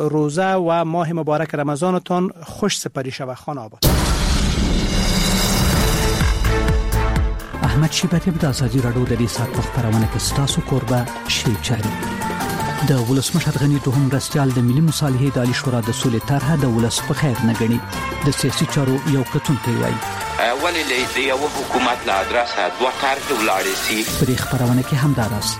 روزه و ماه مبارک رمضانتان خوش سپری شود. خان آباد. احمد شیبتی د ازادي راډیو د دې سات په خبرونه کې ستاسو قربا شریف چاري. د ولسمشر غنی دوهم رسټیال د ملي مصالحې د عالی شورا د سولې طرحه د ولس په خیر نه غني. د سیاسي چارو یو کتونکی وایي ولې د یو حکومت له ادرسه دوه طرح ولاړې سي. په خبرونه کې هم داراس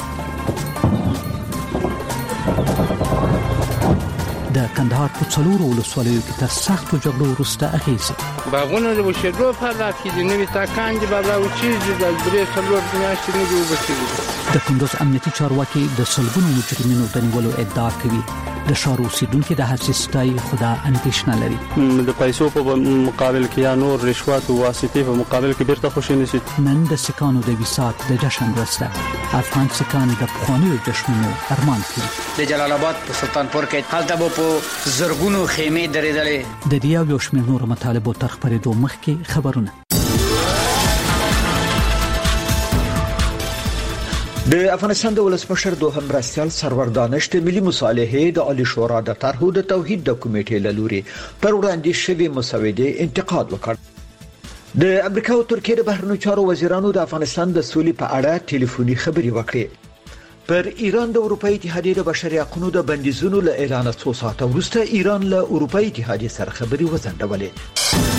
د کندهار په څلورو ولسوالیو کې تر سختو جګړو وروسته اغېزې باغونه د وشېدو په حالات کې د نوي تاکان دي بابا او چې د درې څلور میاشتې نه دي وبچېږي. د کندوز امنیتي چارواکي د سلګونو مجرمینو د نیولو ادعا کوي. د ښار اوسیدونکو د حادثې ستایي خدا اندېښنه لري. د پیسو په مقابل کې یا نور رشوت او واسطې په مقابل کې بیرته خوشی نشي. نن د سکانو د وسات د جشن ورسته افغان سکان د پخوانیو جشنونو ارمان کوي. د جلال آباد په سلطانپور کې هلته به په زرګونو خیمې درېدلې. د دې او شمېر نور مطالبو تر خبرېدو مخکې خبرونه. د افغانستان د ولسمشر دوهم رسټیال سرور دانش د ملي مصالحې د عالی شورا د طرحو د توحید د کمیټې له لوري پر وړاندې شوی مسودې انتقاد وکړ. د امریکا او ترکیې د بهرنیو چارو وزیرانو د افغانستان د سولې په اړه ټلیفوني خبرې وکړې. پر ایران د اروپאי اتحادیې د بشري حقوقو د بندیزونو له اعلان څو ساعته وروسته ایران له اروپאי اتحادیې سره خبرې وځنډولې.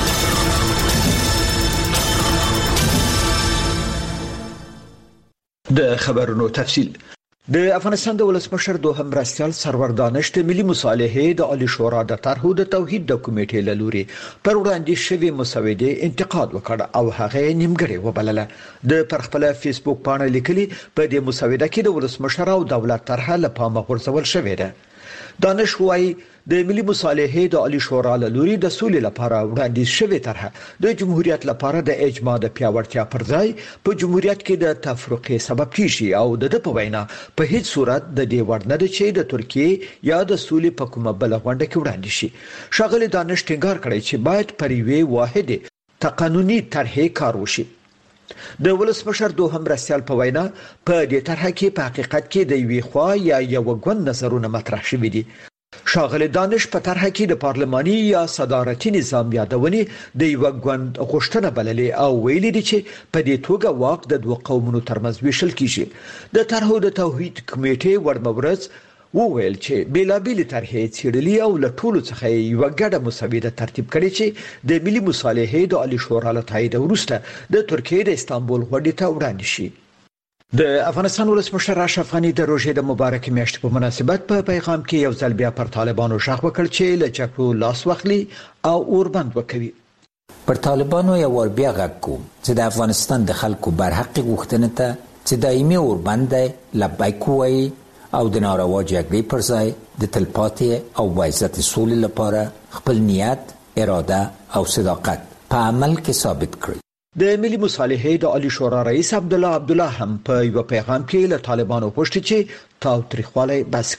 د خبرونو تفصیل. د افغانستان د ولسمشر دوهم رسټیال سرور دانش د ملي مصالحې د عالی شورا د طرحو د توحید د کمیټې له لوري پر وړاندې شوی مسودې انتقاد وکړ او هغه نیمګړې وبلله. د پر خپل فیسبوک باندې لیکلي په دې مسوده کې د ولسمشر او دولت طرحه له پامه غورځول شوې ده. دانش وايي د ملي مصالحې د عالی شورا له لوري د سولې لپاره وړاندیز شوی طرحه د جمهوریت لپاره د اجماع د پیاوړتیا پر ځای په جمهوریت کې د تفرقې سبب کیږي او د په وینا په هیڅ صورت د دې وړ نه ده چې د ترکیې یا د سولې په کومه بل غونډه کې وړاندې شي. ښاغلي دانش ټینګار کړی چې باید پر یوې واحده قانوني طرحه کار وشي. د ولسمشر دوهم رسټیال په وینا په دې طرحه کې په حقیقت کې د یوې خوا یا یو ګوند نظرونه مطرح شوي دي. ښاغلي دانش په طرحه کې د پارلماني یا صدارتي نظام یادونې د یو ګوند غوښتنه بللې او ویلي دي چې په دې توګه واک د دوه قومونو ترمنځ ویشل کیږي. د طرحو د توحید کمیټې ورمورز وویل چې بیلابیل طرحې څېړلې او له ټولو څخه یو ګډه مسوده ترتیب کړي چې د ملي مصالحې د عالی شورا له تایید وروسته د ترکیې د استانبول غونډې ته وړاندې شي. د افغانستان ولسمشر اشرف غنی د روژې د مبارکې میاشتې په مناسبت په پیغام کې یو ځل بیا پر طالبانو ژغ وکړ چې له جګړو لاس واخلي او اوربند وکوي. پر طالبانو یو ور بیا غږ کوم چې د افغانستان د خلکو برحق غوښتنې ته چې دایمي اوربند لبیک وایي او د ناروا جګړې پر ځای د تلپاتې او باعزت سولې لپاره خپل نیت، اراده او صداقت په عمل کې ثابت کړي. د ملي مصالحې د عالی شورا رئیس عبدالله هم په یو پیغام کې له طالبانو غوښتي چې تاوتریخوالی بس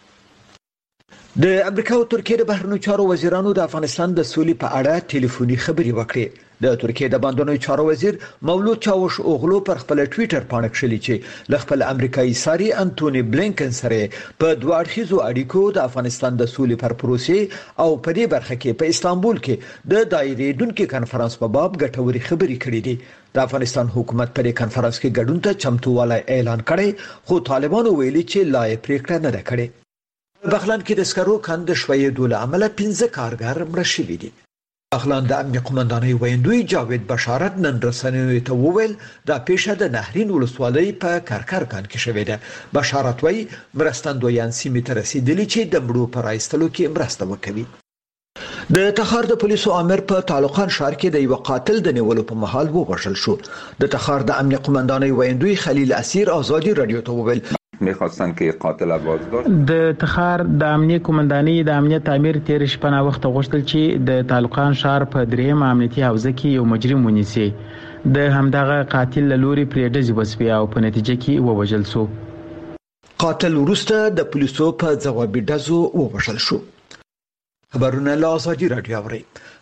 کړي. د امریکا او ترکیې د بهرنیو چارو وزیرانو د افغانستان د سولې په اړه ټلیفوني خبرې وکړې. د ترکیې د بندرونو چارو وزیر مولود چاوش اوغلو پر خپل ټوئیټر باندې کړلي چې له خپل امریکایي ساري انټونی بلینکن سره په دوه اړخیزو اړیکو د افغانستان د سولې پر پروسې او په دې برخه کې په استانبول کې د دایرې دونکو کنفرانس په باب ګټوري خبرې کړې دي. د افغانستان حکومت پر کنفرانس کې ګډون ته چمتووالی اعلان کړي خو طالبانو ویلي چې لا یې پریکړه نه ده کړې. بغلان کې د سکرو کند شویدو له امله 15 کارګر مړه شوي دي. بغلان د امنیه قومندانۍ ویندوی جاوید بشارت نن رسنیو ته وویل دا پیښه د نهرین ولسوالۍ په کارکرکان کې شوې ده. بشارت وایي مرستندویان سیمې ته رسیدلي چې د مړو پر ایستلو کې مرسته وکوي. د تخار د پولیسو امر په تعلقان ښار کې د یو قاتل د نیولو په مهال ووژل شو. د تخار د امنیه قومندانۍ ویندوی خلیل اسیر آزادی رادیو ته وویل میخواستن که قاتل بازداشت. د تخار د امنیه قومندانۍ د امنیت تعمیر تیر شپه نا وخت غوښتل چې د تعلقان ښار په دریم امنیتي حوزه کې یو مجرم ونیسي. د همدغه قاتل لوري پریډز وسوي او په نتیجه کې ووژل شو. قاتل وروسته د پولیسو په ځوابي ډزو ووژل شو. خبرونه له آزادي رادیو اوري.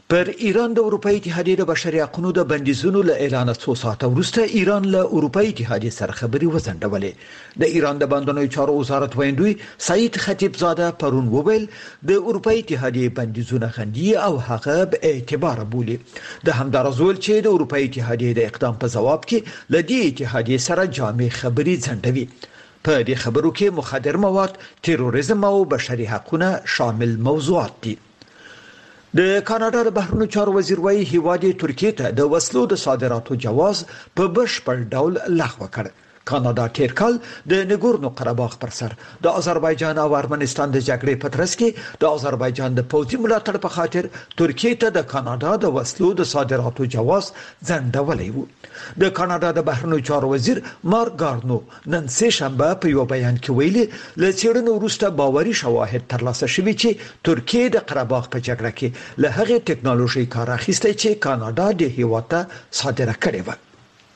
پر ایران د اروپאי اتحادیې د بشري حقوقو د بندیزونو له اعلان 2 ساعته وروسته ایران له اروپאי اتحادیې سره خبري وځنډولې. د ایران د بندونو چارو وزارت ویندوی سعید خطیبزاده پرون وویل د اروپאי اتحادیې بندیزونه غندي او هغه به اعتبار بولي. د همدارزول چې د اروپאי اتحادیې د اقدام په جواب کې له دې اتحادیې سره جامع خبري ځنډوي. په دې خبرو کې مخدر مواد، تروریزم او بشري حقوقونه شامل موضوعات دي. د کاناډا د بهرنیو چارو وزیر وايي هیواد ترکیه ته د وسلو د صادراتو جواز په بشپړ ډول لغوه کړ. کاناډا تیر کال د نګورنو قرهباغ پر سر د آذربایجان او ارمنستان د جګړې په ترڅ کې د آذربایجان د پوځي ملاتړ په خاطر ترکیه ته د کاناډا د وسلو د صادراتو جواز ځنډولی و. د کاناډا د بهرنیو چارو وزیر مارک ګارنو نن سه شنبه په یو بیان کې ویلي له څېړنو وروسته باوري شواهد ترلاسه شوي چې ترکیه د قرهباغ په جګړه کې له هغې ټکنالوژي کار اخیستی چې کاناډا د هیواد ته صادره کړې و.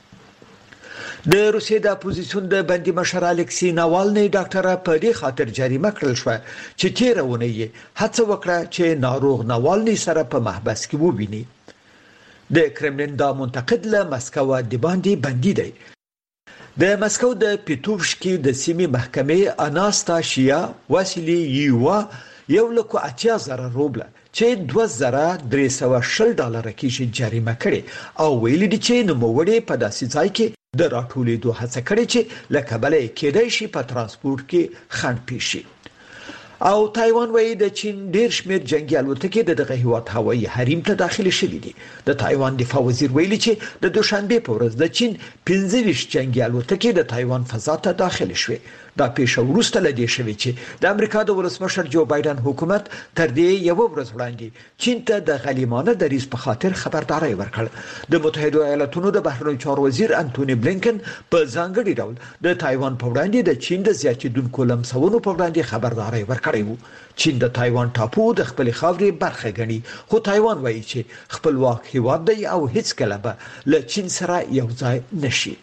د روسیې د اپوزیسیون د بندي مشر الکسی ناوالنی ډاکټر په دې خاطر جریمه کړل شو چې تیرونه یې هڅه وکړه چې ناروغ ناوالنی سره په محبس کې وویني. د کرملین دا منتقد له مسکو د باندې بندي دی. د مسکو د پیټوفشکي د سیمې محکمې اناستاشیا واسیلیووا $1,80,000 روبله چې $2,320 کې جریمه کړي او ویلي دي چې نوموړي په داسې ځای کې د راټولېدو هڅه کړې چې له کبله کېدای شي په ترانسپورت کې خنډ پیښ شي. او تایوان وایي د چین ډېر شمېر جنگي الوتکې د دغه هیواد هوایي حریم ته داخلي شوي دي. د تایوان دفاع وزیر ویلي چې د دوشنبه په ورځ د چین 25 جنگي الوتکې د تایوان فضا ته داخلي شوې. دا پیښه وروسته لدې شوې چې د امریکا د ولسمشر جو بایدن حکومت تر دې یو ورځ وړاندې چین ته د غلیمانه دریځ په خاطر خبرداري ورکړ. د متحده ایالاتونو د بهرنیو چارو وزیر انټونی بلینکن په ځانګړي ډول د تایوان په وړاندې د چین د زیاتېدونکو لمسونو په وړاندې خبرداري ورکړې وو. چین د تایوان ټاپو د خپل خاورې برخه ګڼي، خو تایوان وایي چې خپلواک هیواد دی او هیڅ کله به له چین سره یو ځای نشي.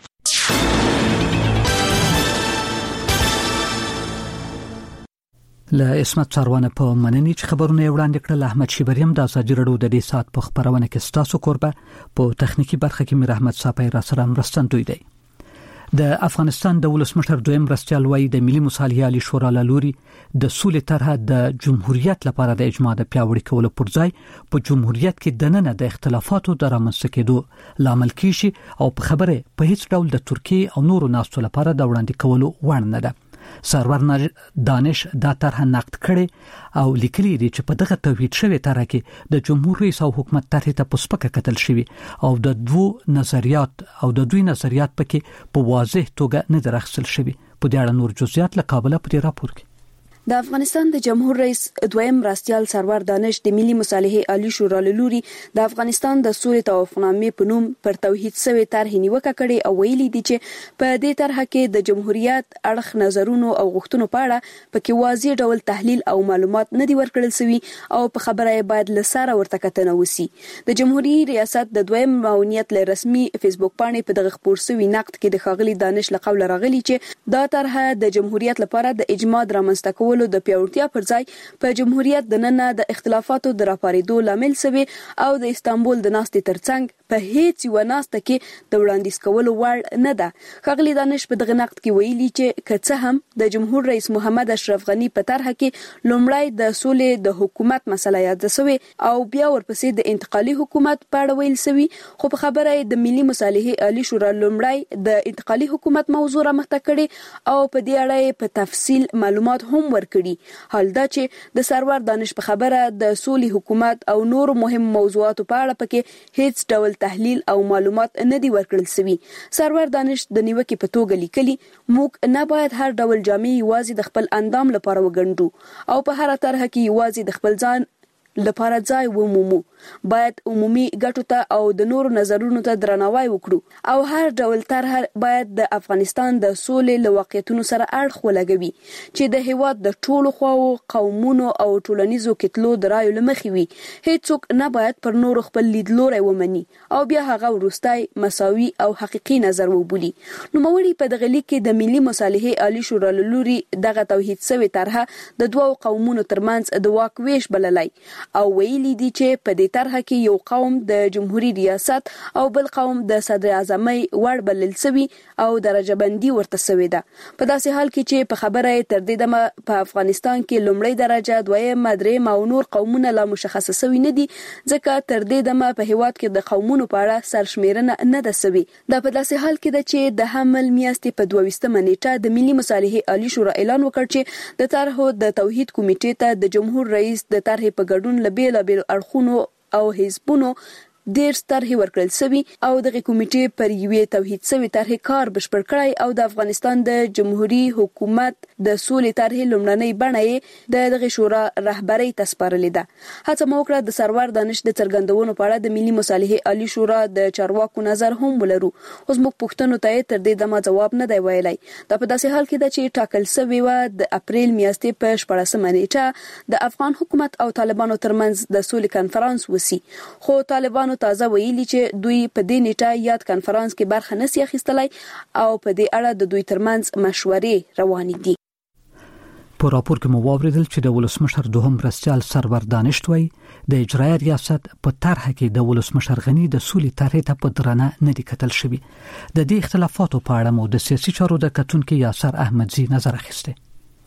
له اسمت څاروانه په مننې چې خبرونه وړاندې کړل. احمد شیبریم د ازادي رادیو د دې سات په خبرونه کې ستاسو کوربه په تخنیکی برخه کې میر احمد صاحب را سره مرستندوی دی. د افغانستان د ولسمشر دویم مرستیال وایي د ملي مصالحې عالی شورا لوري د سولې طرحه د جمهوریت لپاره د اجماع د پیاوړي کولو پر ځای په جمهوریت کې دننه د اختلافاتو د رامنځته کېدو لامل کیږي او په خبره په هیڅ ډول د ترکیه او نورو ناستو لپاره د وړاندې کولو وړ نه ده. سرور دانش دا طرح نقد کړي او لیکلي دي چې په دغه توحید شوی طرح کې د جمهور رئیس او حکومت طرح ته پسپکه کتل شوی او د دوی نظریات پکې په واضح توګه نه درخصل شوی. په دې اړه نور جزئیات له کابل په راپور کې. د افغانستان د جمهور رئیس دویم مرستیال سرور دانش د ملي مصالحې عالی شورا لوري د افغانستان د سولې توافقنامې په نوم پر توحید سوی طرح نیوکه کړې او ویلي دي چې په دې طرح کې د جمهوریت اړخ نظرونو او غوښتنو په اړه پکې واضح ډول تحلیل او معلومات نه دي ورکړل شوی او په خبره باید لساره ورته کتنه وسی. د جمهوریت ریاست د دویم معاونیت له رسمي فیسبوک باندې په دغه خبر سوی نقد کې د خاغلی دانش لقب راغلی چې دا طرح د جمهوریت لپاره د اجماع رامنځته کولو د پیاوړتیا پر ځای په جمهوریت د نن د اختلافاتو د راپاریدو لامل شوی او د استانبول د ناستې ترڅنګ په هیڅ یو ناسته کې د وړاندیز کولو وړ نه ده. خاغلی دانش په دغه نقد کې ویلي چې که څه هم د جمهور رئیس محمد اشرف غنی په طرح کې لومړی د سولې د حکومت مسله یاد شوی او بیا ورپسې د انتقالي حکومت په اړه ویل شوی، خو په خبره د ملي مصالحې عالی شورا لومړی د انتقالي حکومت موضوع رامخته کړي او په دې اړه په تفصیل معلومات هم ورکړي. حال دا چې د سرور دانش په خبره د سولې حکومت او نور مهم موضوعاتو په اړه پکې هیڅ ډول تحلیل او معلومات نه دي ورکړل شوی. سرور دانش د نیوکې په توګه لیکلي موږ نه باید هر ډول جامع یوازې د خپل اندام لپاره وګڼو او په هر طرح کې یوازې د خپل ځان لپاره ځای ومومو. باید عمومي ګټو ته او د نورو نظرونو ته درناوی وکړو او هر ډول طرح باید د افغانستان د سولې له واقعیتونو سره اړخ ولګوي چې د هیواد د ټولو خواو قومونو او ټولنیزو کتلو د رایو لمخې وي. هیڅوک نه باید پر نورو خپل لیدلوری ومني او بیا هغه وروستای مساوي او حقيقي نظر وبولي. نوموړي په دغه لیک کې د ملي مصالحې عالی شورا لوري دغه توحید سوی طرحه د دوو قومونو ترمنځ د واک ویش بللای او ویلي دي چې په دې دې طرحه کې یو قوم د جمهوریت ریاست او بل قوم د صدر اعظمۍ وړ بلل شوی او درجه بندي ورته شوی ده. په داسې حال کې چې په خبره تر دې دمه په افغانستان کې لومړی درجه، دویم، دریم او نور قومونه لا مشخص شوي نه دي، ځکه تر دې دمه په هیواد کې د قومونو په اړه سرشمیرنه نه ده شوې. دا په داسې حال کې ده چې د حمل میاشتې په 22 نیټه د ملي مصالحې عالی شورا اعلان وکړ چې د طرحو د توحید کمیټې ته د جمهور رئیس د طرحې په ګډون له بیلابیلو اړخونو او حزبونو ډیر طرحې ورکړل شوي او دغه کمیټې پر یوې توحید شوې طرحې کار بشپړ کړی او د افغانستان د جمهوریت حکومت د سولې طرحې لومړنۍ بڼه یې د دغه شورا رهبرۍ ته سپارلې ده. هڅه مو وکړه د سرور دانش د څرګندونو په اړه د ملي مصالحې عالی شورا د چارواکو نظر هم ولرو. اوس موږ پوښتنو ته تر دې دمه جواب نه دی ویلی. دا په داسې حال کې ده چې ټاکل شوې وه د اپریل میاشتې په 14 نیټه د افغان حکومت او طالبانو ترمنځ د سولې کنفرانس وسی، خو طالبانو تازه ویلي چې دوی په دې نیټه یاد کنفرانس کې برخه نشي اخیستلای او په دې اړه د دوی ترمنځ مشورې روانې دي. په راپور کې مو واوریدل چې د ولسمشر دوهم مرستیال سرور دانش وایي د اجرایي ریاست په طرحه کې د ولسمشر غنی د سولې طرحې ته په درنه نه دي کتل شوي. د دې اختلافاتو په اړه مو د سیاسي چارو د کتونکو یاسر احمدزي نظر اخیسته.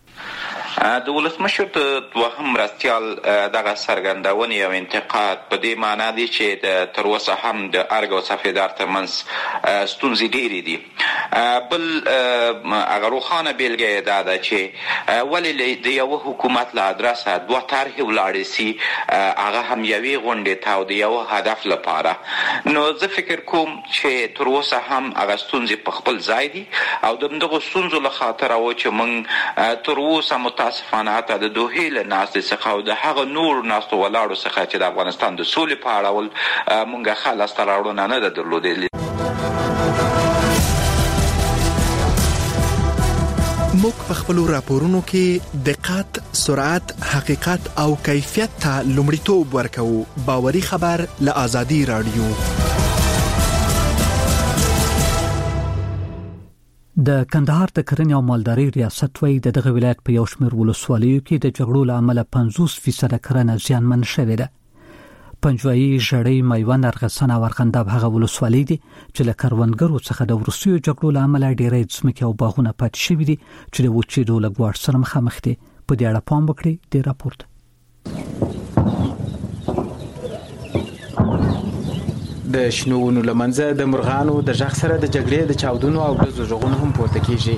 د ولسمشر د دوهم مرستیال دغه څرګندونې او انتقاد په دې معنا دی چې د تر اوسه هم د ارګ او صفیدار ترمنځ ستونزې ډېرې دي. بل هغه روښانه بیلګه یې دا ده چې ولې د یو حکومت له ادرسه دوه طرحې ولاړې سي، هغه هم یوې غونډې ته او د یو هدف لپاره. نو زه فکر کوم چې تر اوسه هم هغه ستونزې په خپل ځای دي او د همدغو ستونزو له خاطره و چې موږ تر اوسه متاسفانه حتی د دوحې له ناستې څخه او د هغه نور ناستو ولاړو څخه چې د افغانستان د سولې په اړول موږ ښه لاسته راوړنه نه ده درلودلې. موږ په خپلو راپورونو کې دقت، سرعت، حقیقت او کیفیت ته لومړیتوب ورکوو. باوري خبر له آزادي رادیو. د کندهار د کرنې او مالدارۍ ریاست وایي د دغه ولایت په یو شمېر ولسوالیو کې د جګړو له امله 50% کرنه زیانمن شوې ده. پنجوایي، ژړۍ، میوند، ارغسان او ارغنداب هغه ولسوالۍ دي چې له کروندګرو څخه د وروستیو جګړو له امله ډېری ځمکې او باغونه پاتې شوي دي چې د وچېدو له ګواښ سره مخامخ دي. په دې اړه پام وکړئ د راپور ته. د شنوونو لمنځه د مرغانو د ژغ سره د جګړې د چاودنو او ډزو ژغونه هم پورته کیږي.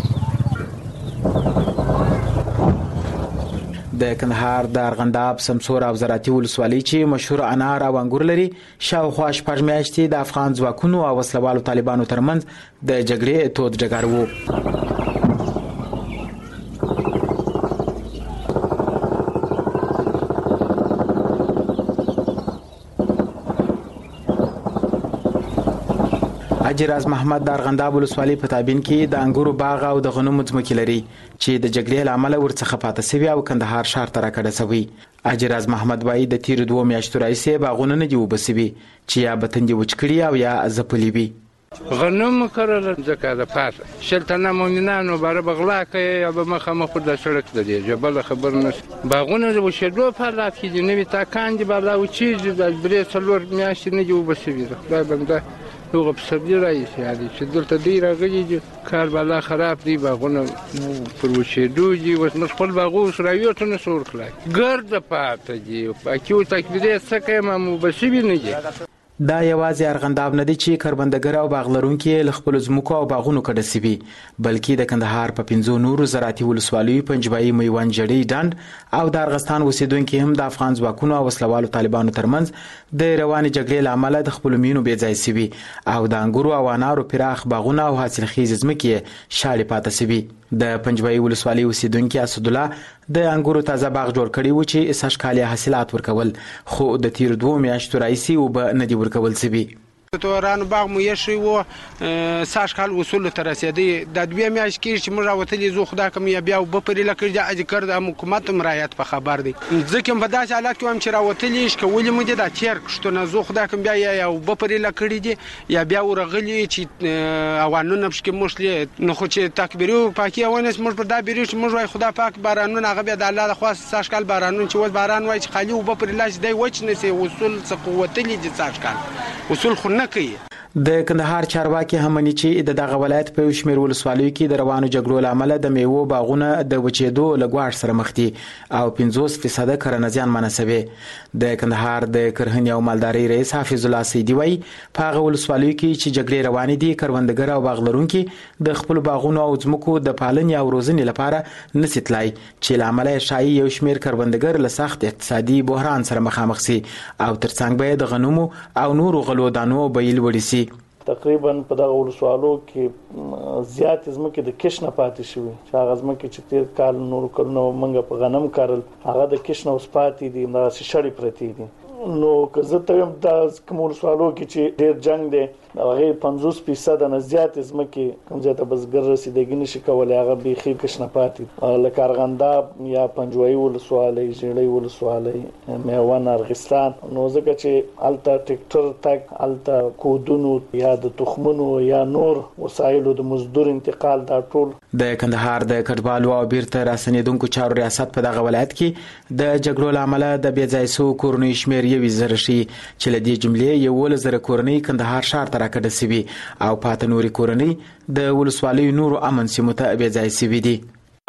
د کندهار د ارغنداب، سمسور او زراعتي ولسوالۍ چې مشهور انار او انګور لري، شاوخوا 6 میاشتې د افغان ځواکونو او وسلوالو طالبانو ترمنځ د جګړې تود ډګر وو. حاجی راز محمد د ارغنداب ولسوالۍ په تابین کې د انګورو باغ او د غنمو ځمکې لري چې د جګړې له امله ورڅخه پاتې شوي او کندهار ښار ته راکډه شوي. حاجی راز محمد وایي د تیرو 2 میاشتو راهیسې باغونه نه دي اوبه شوي چې یا به تندې وچ کړي او یا ځپلي وي. غنم کرل ځکه د پاسه شلتنه مؤمنانو باره بغلا کوي یا به مخامخ پر د سړک د دی جبل خبر نه باغونه د وشدو په حالات کې دي نوې تاکان دي بالا او چیز د برې څلور میاشتې نه جوړ بسوي خدای بنده هغه په سبزی راځي یعنی چې دلته دی راغلي کار بالا خراب دی باغونه پر وشدو دي اوس مخ خپل باغو سره یو څه نه سور کړای ګرد پاتې دي پاکیو تکبیره څخه ما بسوي نه دي. دا یوازې ارغنداب نه دي چې کروندګر او باغ لرونکي له خپل ځمکو او باغونو کډه سوي، بلکې د کندهار په 5 نورو زراعتي ولسوالیو پنجوایي، میوند، ژړۍ، ډنډ او د ارغستان اوسیدونکي هم د افغان ځواکونو او وسلوالو طالبانو ترمنځ د روانې جګړې له امله د خپلو مینو بې ځای سوي او د انګورو او انارو پراخ باغونه او حاصلخیزې ځمکې شاړې پاتې سوي. د پنجوایي ولسوالۍ اوسیدونکي اسدالله د انګورو تازه باغ جوړ کړی و چې سږ کال حاصلات ورکول، خو د تیر 2 میاشتو راهیسې اوبه نه دي ورکول شوي. تورانو باغ مو یشي وو ساش کال وصول تر رسیدي د دوی میاش کې چې موږ راوتلی زو خدا کوم یا بیا وبپري لکه د اذکر د حکومت مرایت په خبر دي ځکه په داسې حالات کې هم چې راوتلی ش کولې مو د تیر کښته نه زو خدا کوم بیا یا وبپري لکه دي یا بیا ورغلی چې اوانونه بشکې مشلې نو خو چې تکبیرو پاکي اونس موږ په دا بیرو چې موږ وای خدا پاک بارانونه هغه بیا د الله خوا ساش کال بارانونه چې ول باران وای چې خالي وبپري لاش دی وچ نسی وصول څه قوتلی دي ساش کال وصول خو نه کوي د کندهار چارواکي هم مني چې دغه ولایت په شمیر ولسوالیو کې د روانو جګړو لامل د میوو باغونه د وچېدو لګواړ سره مخ دي او 50% کرنه زیان منسوي د کندهار د کرهنې او مالداري رئیس حافظ الله سیدی وای په هغه ولسوالیو کې چې جګړې روانې دي کروندګر او باغلرونکو د خپل باغونو او ځمکو د پالنې او روزنې لپاره نسیتلای چې لامل شایي یو شمیر کروندګر له سخت اقتصادي بحران سره مخامخ سي او ترڅنګ به د غنمو او نورو غلو دانو بیل وړي سي تقریبا په دغه ولسوالو کې زیات ځمکې د کښ نه پاتې شوي چې هغه ځمکې چې تیر کال نور کلونه موږ په غنم کرل هغه د کښ نه اوس پاتې دي دا شړې پرتې دي نو که زه ته هم د کوم ولسوالو کې چې ډېر جنگ دی هغه 50% نه زیات ځمکې کوم ځای ته بزګر رسیدګي نشي کولای هغه بيخي کښ نه پاتې لکه ارغنده یا پنجوایي ولسوالۍ ژړۍ ولسوالۍ میوان ارغستان نو ځکه چې الته ټریکټر تک الته کودونو یا د تخمونو یا نور وسایلو د مزدور انتقال دا ټول د کندهار د کډوالو او بیرته راسنیدونکو چارو ریاست په دغه ولایت کې د جګړو لامل د بیځایسو کورنۍ شمیر یو زرشي چې لدی جملې یو ول زر کورنۍ کندهار شهر ته راکړه سوي او پات نوري کورنۍ د ولسوالۍ نورو امن سیمو ته بیځای سوي دي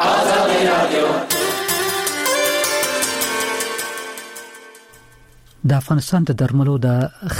د افغانستان د درملو د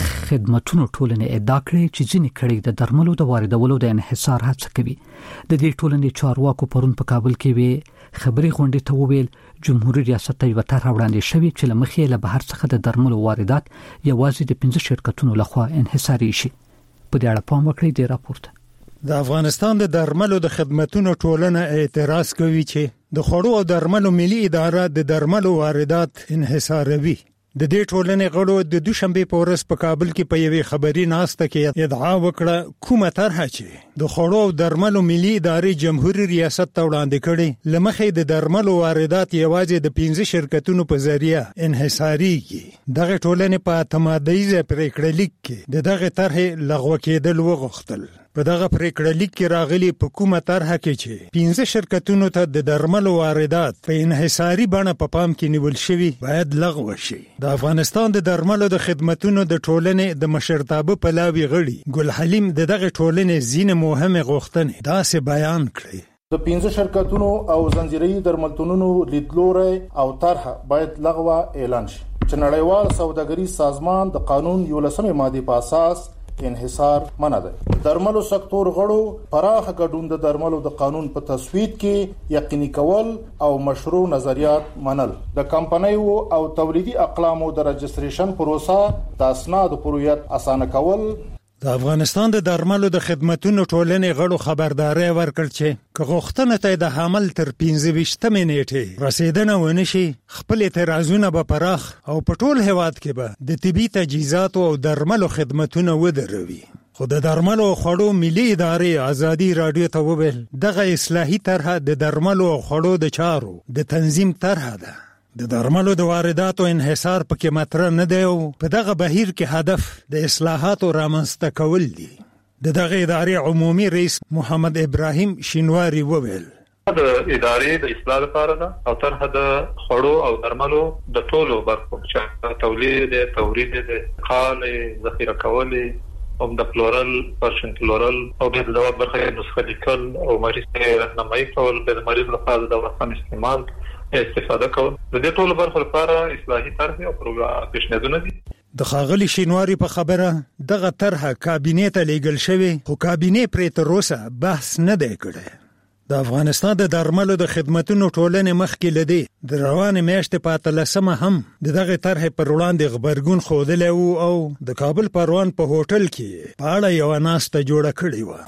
خدماتو ټولنې ادعا کړې چې ځینې کړي د درملو د واردولو د انحصار هڅه کوي د دې ټولنې چارواکو پرون په کابل کې وی خبري غونډې ته وویل جمهوریت ریاست ته یو طرح وړاندې شوی چې لمخې له بهر څخه د درملو واردات یوازې د 15 شرکتونو لخوا انحصاري شي په دې اړه پام وکړئ د راپورته د افغانستان د درملو د خدماتو ټولنه اعتراض کوي چې د خوړو او درملو ملي اداره د درملو واردات انحصاروي د دې ټولنې غړو د دوشنبه په ورځ په کابل کې په یوې خبري ناسته کې ادعا وکړه کومه طرحه چې د خوړو او درملو ملي ادارې جمهوریت ریاست ته وړاندې کړي لمخې د درملو واردات یوازې د 15 شرکتونو په ذریعہ انحصاريږي دغه ټولنې په تمادیزه پریکړه لیک کې دغه طرحه لغوه کېدل وغوښتل په دغه پریکړه لیک کې راغلي په کومه طرحه کې چې 15 شرکتونو ته د درملو واردات په انحصاري بڼه په پام کې نیول شوی باید لغوه شي د افغانستان د درملو د خدماتو د ټولنې د مشرتابه پلاوی غړي ګل حلیم دغه ټولنې زینه مهمه غوښتنه داسې بیان کړی د 15 شرکتونو او زنجیري درملتونونو لیدلوري او طرحه باید لغوه اعلان شي چې نړیوال سوداګریز سازمان د قانون 11 ماده په اساس انحصار منع ده درملو سکتور غړو پراخ ګډون د درملو د قانون په تصویب کې یقیني کول او مشروع نظریات منل د کمپنیو او تولیدي اقلامو د رجستریشن پروسه د اسناد پرویت اسانه کول د افغانستان د درملو د خدماتو ټولنې غړو خبرداري ورکړ چې کغښتنه ته د حمل تر 15 نیټه رسیدنه ونشي خپل اعتراضونه به پراخ او په ټول هواد کې به د طبي تجهیزات او درملو خدماتونه ودروي خو د درملو خوړو ملي ادارې ازادي رادیو ته وویل دغه اصلاحي طرحه د درملو خوړو د چارو د تنظیم طرحه ده د درملو د وارداتو انحصار پکې مطرح نه دی او په دغه بهیر کې هدف د اصلاحاتو رامنځته کول دي دغه ادارې عمومي رئیس محمد ابراهیم شینواری وویل د ادارې د اصلاح لپاره ده او طرحه د خوړو او درملو د ټولو برخو چې تولید تورید د قال ذخیره کول او د فلورال پرسنټلورال او د دوا برخه نسخه لیکل او مریض ته راهنمایي کول د مریض لپاره د وسایل استعمال استفاده کول د دې ټولو برخو لپاره اصلاحي طرحه او پروګرام پیشنهادونه دي د خاغلی شینواری په خبره دغه طرحه کابینې ته لیږل شوی خو کابینې پرې تر اوسه بحث نه دی کړی د افغانستان د درملو د خدماتو ټولنې مخکې لدی د روان میاشتې په 13 هم دغه طرحه پر وړاندې خبرګون خوده او د کابل پروان په هوټل کې په اړه یو ناسته جوړه کړې و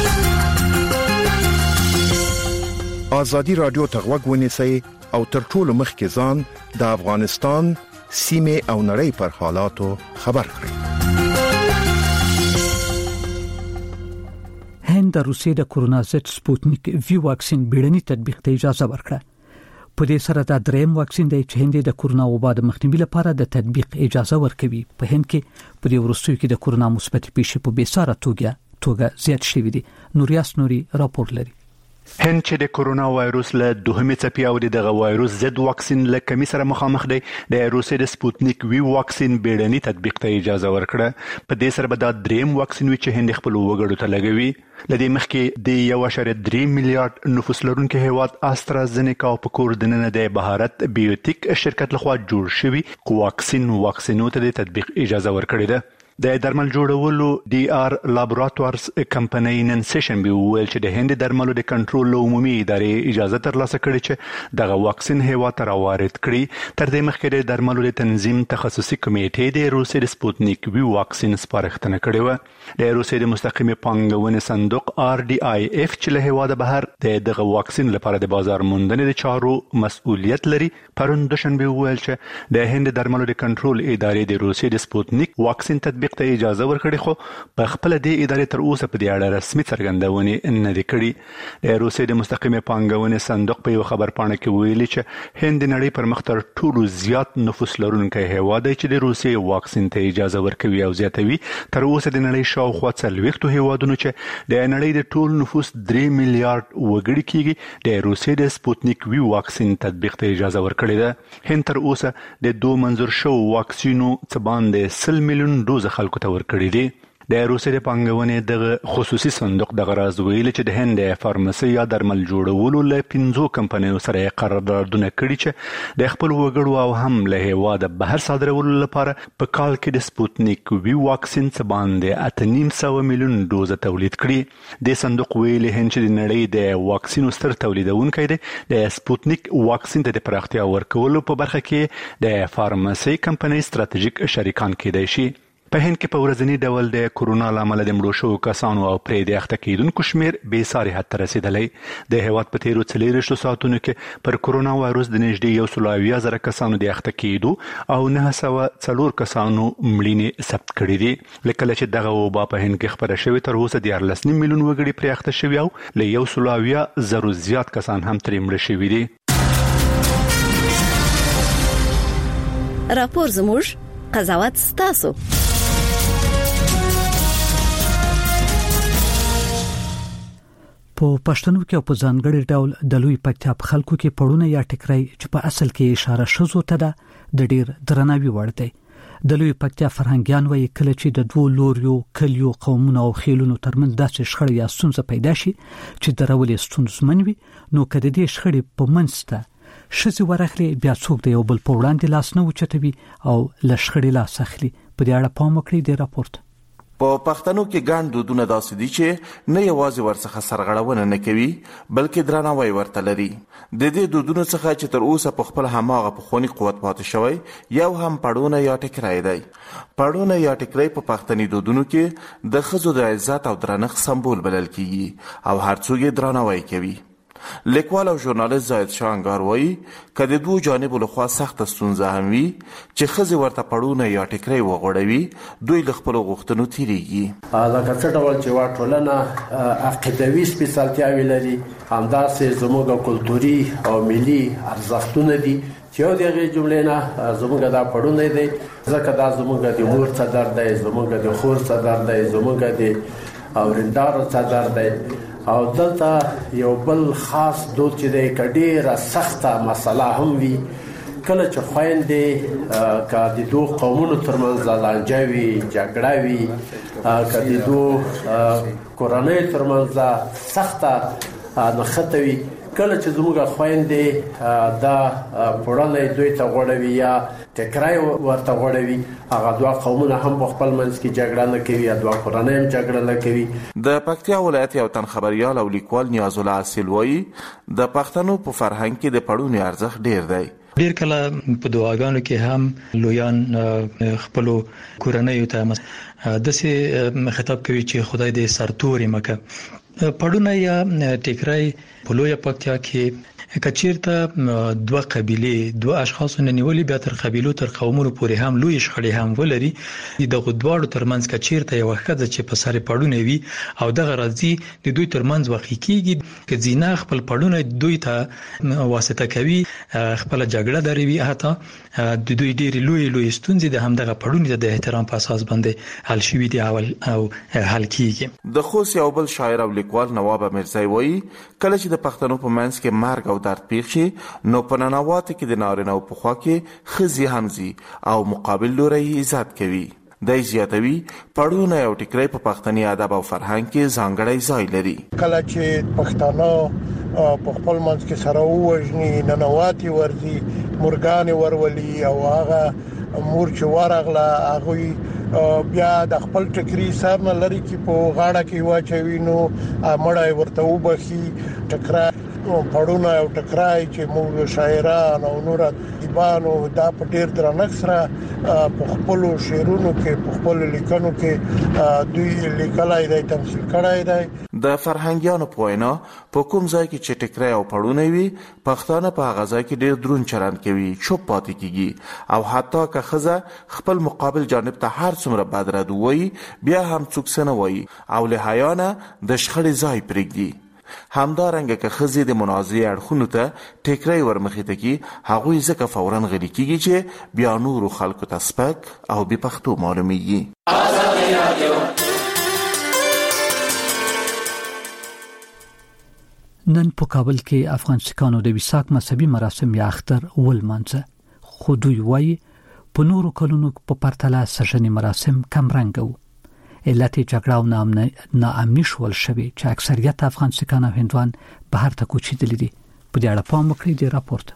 آزادی رادیو تغوږ ونیسئ او تر ټولو مخکې ځان د افغانستان سیمه او نړۍ پر حالاتو خبر کړئ د روسیې د کورونا ضد سپوتنیک وی واکسین بیړني تطبیق ته اجازه ورکړه. په دې سره د دریم واکسین د هند د کورونا وبا د مخنیوي لپاره د تطبیق اجازه ورکوي. په هند کې په دې وروستیو کې د کورونا مثبت پیښې په بیساره توګه زیات شوې دي. نوریاس نوري راپور لري. هند چې د کورونا وایروس له دوهمې څپې او دغه وایروس ضد واکسین له کمی سره مخامخ دی، د روسیې د سپوتنیک وی واکسین بیړني تطبیق ته اجازه ورکړه. په دې سره به د دریم واکسین وی چې هند خپل وګړو ته لګوي. لدې مخکې د 1.3 میلیارډ نفوس لرونکي هیواد استرازینیکا او په کور دننه د بهارت بیوټیک شرکت لخوا جوړ شوی واکسینو ته د تطبیق اجازه ورکړې ده. د درمل جوړولو ډي آر لابراتوارز کمپنۍ نن سیشن به ویل چې د هند درملو د کنټرول عمومي ادارې اجازه ترلاسه کړې چې دغه واکسین هیواد ته راوارد کړي. تر دې مخکې د درملو د تنظیم تخصصي کمیټې د روسیې د سپوتنیک وی واکسین سپارښتنه کړې و. د روسیې د مستقیمه پانګونې صندوق RDIF چې له هیواده بهر دغه واکسین لپاره د بازار موندنې د چارو مسؤلیت لري، پرون دوشنبه ویل چې د هند درملو د کنټرول ادارې د روسیې د سپوتنیک واکسین تطبیق ته اجازه ورکړي، خو په خپل د ادارې تر اوسه په دې اړه رسمي څرګندونې نه دي کړي. د روسیې د مستقیمه پانګونې صندوق په یو خبرپاڼه کې ویلي چې هند د نړۍ پر مخ تر ټولو زیات نفوس لرونکی هیواد دی چې د روسیې واکسین ته اجازه ورکوي او زیاتوي. تر اوسه د نړۍ شاوخوا 40 هیوادونو چې د نړۍ د ټول نفوس 3 میلیارډ وګړي کېږي د روسیې د سپوتنیک وی واکسین تطبیق ته اجازه ورکړې ده. هند تر اوسه د 2 منظور شو واکسینو څخه باندې 100 میلیون ډوز خلکو ته ورکړي دي. د روسیې د پانګونې د خصوصي صندوق د غراز ویل چې د هند فارماسي یا درمل جوړولو له 5 کمپنیو سره قراردادونه کړي چې د خپل وګړو او هم له هیواده بهر صادرولو لپاره په کال کې د سپوتنیک وی واکسین څخه باندې 8.5 میلیون ډوز تولید کړي. د صندوق ویل هند چې د نړۍ د واکسینو ستر تولیدونکی دی، د سپوتنیک واکسین ته د پراختیا ورکولو په برخه کې د فارماسي کمپنۍ ستراتیژیک شریکان کېدای شي. په هند کې په ورځنی ډول د کورونا لامل د مړو شوو کسانو او پرې د اخته کېدونکو شمیر بې ساري حد ته رسیدلی. د هیواد په تیرو 40 ساعتونو کې پر کورونا وایروس د نږدې 1.7 کسانو د اخته کېدو او 904 کسانو مړینې ثبت کړي دي. لکه چې دغه وبا په هند کې خبره شوې تر اوسه 14 میلیون وګړي پرې اخته شوي او له 1.7 زیات کسان هم ترې مړه شوي دي. راپور زموږ قضاوت ستاسو. په پښتنو کې په ځانګړي ډول د لوی پکتیا په خلکو کې پړونه یا ټکرای چې په اصل کې اشاره شوزو ته ده د ډیر درناوي وړ دی. د لوی پکتیا فرهنګيان وایي کله چې د دوه لوریو کلیو قومونو او خیلونو ترمنځ داسې شخړه یا ستونزه پیدا شي چې درولې ستونزمن وي، نو کله دې شخړې په منځ ته شذ ورخلي بیا څوک د یو بل په وړاندې لاس نه وچتوي او لشخړې لاس اخلي. په دې اړه پام وکړئ د راپورت. په پښتنو کې ګڼ دودونه داسې دي چې نه یوازې ورڅخه سرغړونه نه کوي بلکې درناوی ورته لري. د دې دودونو څخه چې تر اوسه په خپل هماغه پخوانی قوت پاتې شوی یو هم پړونه یا ټکرای دی. پړونه یا ټکرای په پښتني دودونو کې د ښځو د عزت او درنښت سمبول بلل کیږي او هر څوک یې درناوی کوي. لیکوال او ژورنالیست زاهد شاه انګار وایي که د دوه جانبو لخوا سخته ستونزه هم وي چې ښځې ورته پړونه یا ټکری وغوړوي، دوی له خپلو غوښتنو تیریږي. لکه څه ډول چې یوه ټولنه عقیدوي سپېڅلتیاوې لري، همداسې زموږ کلتوري او ملي ارزښتونه دي چې یو د هغې جملې نه زموږ دا پړونه دی، ځکه دا زموږ د مور څادر دی، زموږ د خور څادر دی، زموږ د اورندارو څادر دی. او دلته یو بل خاص دود چې دی که ډېره سخته مسله هم وي، کله چې خویندې که د دوه قومونو ترمنځ لانجه وي، جګړه وي، که د دوه کورنیو ترمنځ سخته نښته وي، کله چې زموږ خویندې دا پړنی دوی ته غوړوي یا ټکری ورته غوړوي، هغه دوه قومونه هم په خپل منځ کې جګړه نه کوي یا دوه کورنۍ هم جګړه نه کوي. د پکتیا ولایت یو تن خبریال او لیکوال نیاز الله اصیل وایي د پښتنو په فرهنګ کې د پړونې ارزښت ډیر دی. ډیر کله په دعاګانو کې هم لویان خپل کورنۍ ته داسې خطاب کوي چې خدای دې سرتوري مکه پړونه یا ټیکرای په لویه پکتیا کې کچیرته دوه قبيله دوه اشخاص ننیولي بیا تر قبيلو تر قومونو پورې هم لوی شخړې هم ولري د غدواړو ترمنځ کچیرته یو وخت چې په سره پړونه وي او دغه راځي د دوی ترمنځ واقع کیږي چې زینا خپل پړونه دوی ته واسطه کوي خپل جګړه دروي هته د دوی ډېری لوی ستونزې د همدغه پړونې د احترام په اساس باندې حل شوي دي او حل کیږي. د خوست یو بل شاعر او لیکوال نواب میرزای وایي کله چې د پښتنو په منځ کې مرګ او درد پیښ شي نو په ننواتو کې د نارینه په خوا کې خزي همزي او مقابل لوري عزت کوي. د زیاتوي پړونه او ټیکري په پښتني ادب او فرهنګ کې ځانګړی ځای لري. کله چې پښتانه په خپل منځ کې سره وژني ننواتي ورزي مرغان ورولي او هغه مور چې ورغله هغه بیا د خپل ټکري سر نه لري کې په غاړه کې واچوي نو مړای ورته وبخي ټکرا پړونه او ټکرای چې موږ شاعران او نور دیبانو دا په ډیر درنښت سره په خپل شعرونو کې په خپل لیکنو کې دوی لیکلای دی تمثيل کړای دی. د فرهنګیانو په وینا په کوم ځای کې چې ټکرای او پړونه وي پښتانه په هغه ځای کې ډیر درون چلند کوي چوپ پاتې کیږي او حتی که خزه خپل مقابل جانب ته هر څومره بدرد وایي بیا هم څوک سن وایي او له حیانه د شخړې ځای پرېږدي. همدارنګه که خزي د منازعې اړخونو ته ټیکرای ورمخې ته کی هغوی ځکه فورا غلي کیږي چې بیا نور خلکو ته سپک او به پښتو معلومیږي. نن په کابل کې افغان سکانو د وساک مذهبي مراسم یا اختر ولمانځه خو دوی وایي په نورو کلونو په پرتله سژنې مراسم کم رنګ وو. علت جګړه او ناامني شول شوی چې اکثریت افغان سکان او هندوان بهر ته کوچیدلي دي. په دې اړه پام وکړئ د راپورت.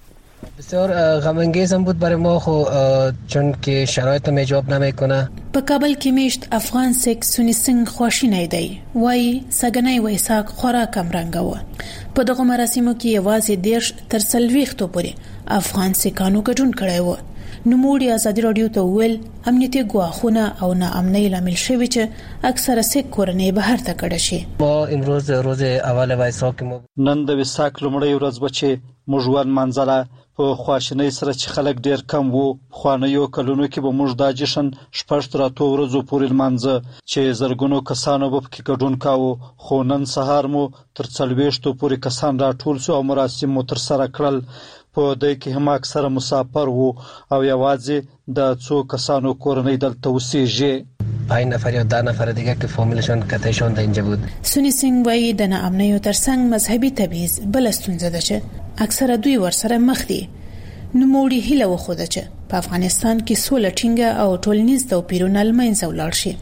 بسیار غمانگیز هم بود برای ما خو چون که شرایط هم اجاب نمیکنه. په کابل کې میشت افغان سیک سونی سنگ خواشینی دی وای سګنای وایساک خورا کم رنګ و. په دغه مراسمو کې یوازې دیرش تر سلويختو پورې افغان سکانو ګډون کړی و. نوموړي ازادي رادیو ته ویل امنیتي ګواښونه او ناامنۍ لامل شوی چې اکثره سیک کورنۍ بهر ته کډه شي. ما امروز روز اول وایساک نن د وساک لومړی ورځ بچي موږ منځله په خواشینۍ سره چې خلک ډیر کم وو. خوانیو کلونو کې به موږ د جشن شپږ تر اتو ورځو پورې لمانځه چې زرګونو کسانو په کې ګډون کاوه خو نن سهار مو تر 40 پورې کسان راټول شو او مراسم مو تر سره کړل. په دې کې هم اکثره مسافر وو او یوازې د څو کسانو کورنۍ دلته اوسېږي. 5 نفر یا 10 نفر دیگه که فامیلشون کتهشون در اینجا بود. سونی سنگ وایي د ناامنۍ او ترڅنګ مذهبي تبعیض بل ستونزه ده چې اکثره دوی ورسره مخ دي. نوموړي هیله وخوده چې په افغانستان کې سوله ټینګه او ټولنیز توپیرونه له منځه ولاړ شي.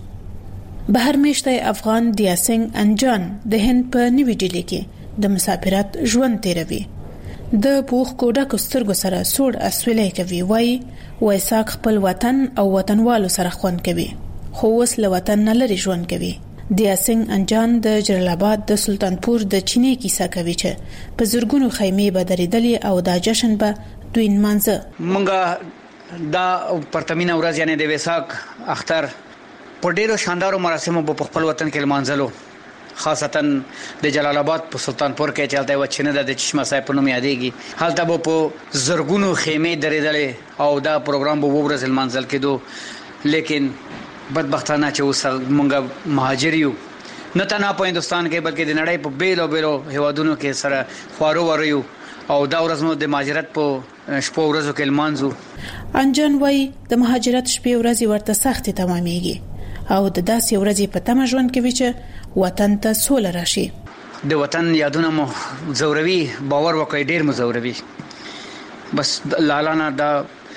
بهر میشته افغان دیاسنګ انجان د هند په نیوی ډیلی کې د مسافرت ژوند تیروي. د پوخ کوډه کوسترګو سره سوړ اسولې کوي وای وایساک خپل وطن او وطنوالو سره خوند کوي خو اوس له وطن نه لري ژوند کوي. دیاسنګ انجان د جلال آباد د سلطانپور د چینی کیسه کوي چې په زرګونو خیمې به درېدلې او دا جشن به دوی نمانځه. مونږه دا پرتمینه ورځ یعنی د ویساک اختر په ډیرو شاندارو مراسمو په خپل وطن کې لمانځلو خاصتا د جلال آباد په سلطانپور کې چلته و چینه د چشمه صاحب په نوم یادېږي. هلته به په زرګونو خیمې درېدلې او دا پروګرام به ورځ لمانځل کېدو لیکن بدبختانه چې اوس مونږ مهاجر یو نه تنها په هندستان کې بلکې د نړۍ په بیلو بیلو هیوادونو کې سره خوارو وريو او دا ورځ مو د مهاجرت په شپو ورځو کې لمانځو. انجان وای د مهاجرت شپې ورځې ورته سختي تمامېږي او د داسې ورځې په تمه ژوند کوي چې وطن ته سوله راشي. د وطن یادونه مو زوروي باور وکړئ ډیر مو زوروي. بس لالانا دا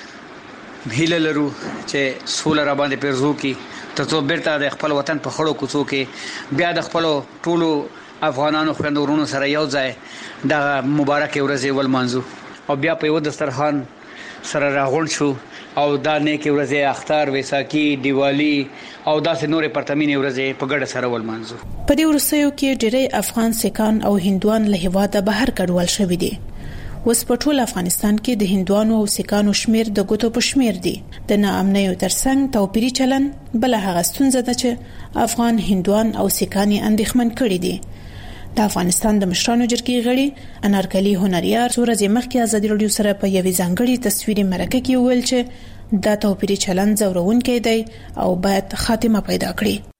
هیله لرو چې سوله را باندې پرزو کی ترڅو بیرته د خپل وطن په خړو کوڅو کې بیا د خپل ټولو افغانانو خويندورونو سره یو ځای د مبارک ورځې ولمانځو او بیا په یو دسترخوان سره راغون شو او دا نیکه ورځې اختر ویساکی دیوالی او داسې نورې پرتمینې ورځې په ګډه سره ولمانځو. په دې ورسېو کې ډېری افغان سکان او هندوان له هیواده بهر کډوال شوي دي. اوس په ټول افغانستان کې د هندوانو او سکانو شمیر د ګوتو په شمیر دي. د ناامنۍ ترڅنګ توپیري چلن بل هغه ستونزه ده چې افغان هندوان او سکاني اندېښمن کړي دي د افغانستان د مشرانو جرګې غړي انارکلی هنریار ورځې مخکې ازادي رادیو سره په یوې ځانګړي تصویري مرکه کې ویل چې دا توپیري چلند زورونکی دی او باید خاتمه پیدا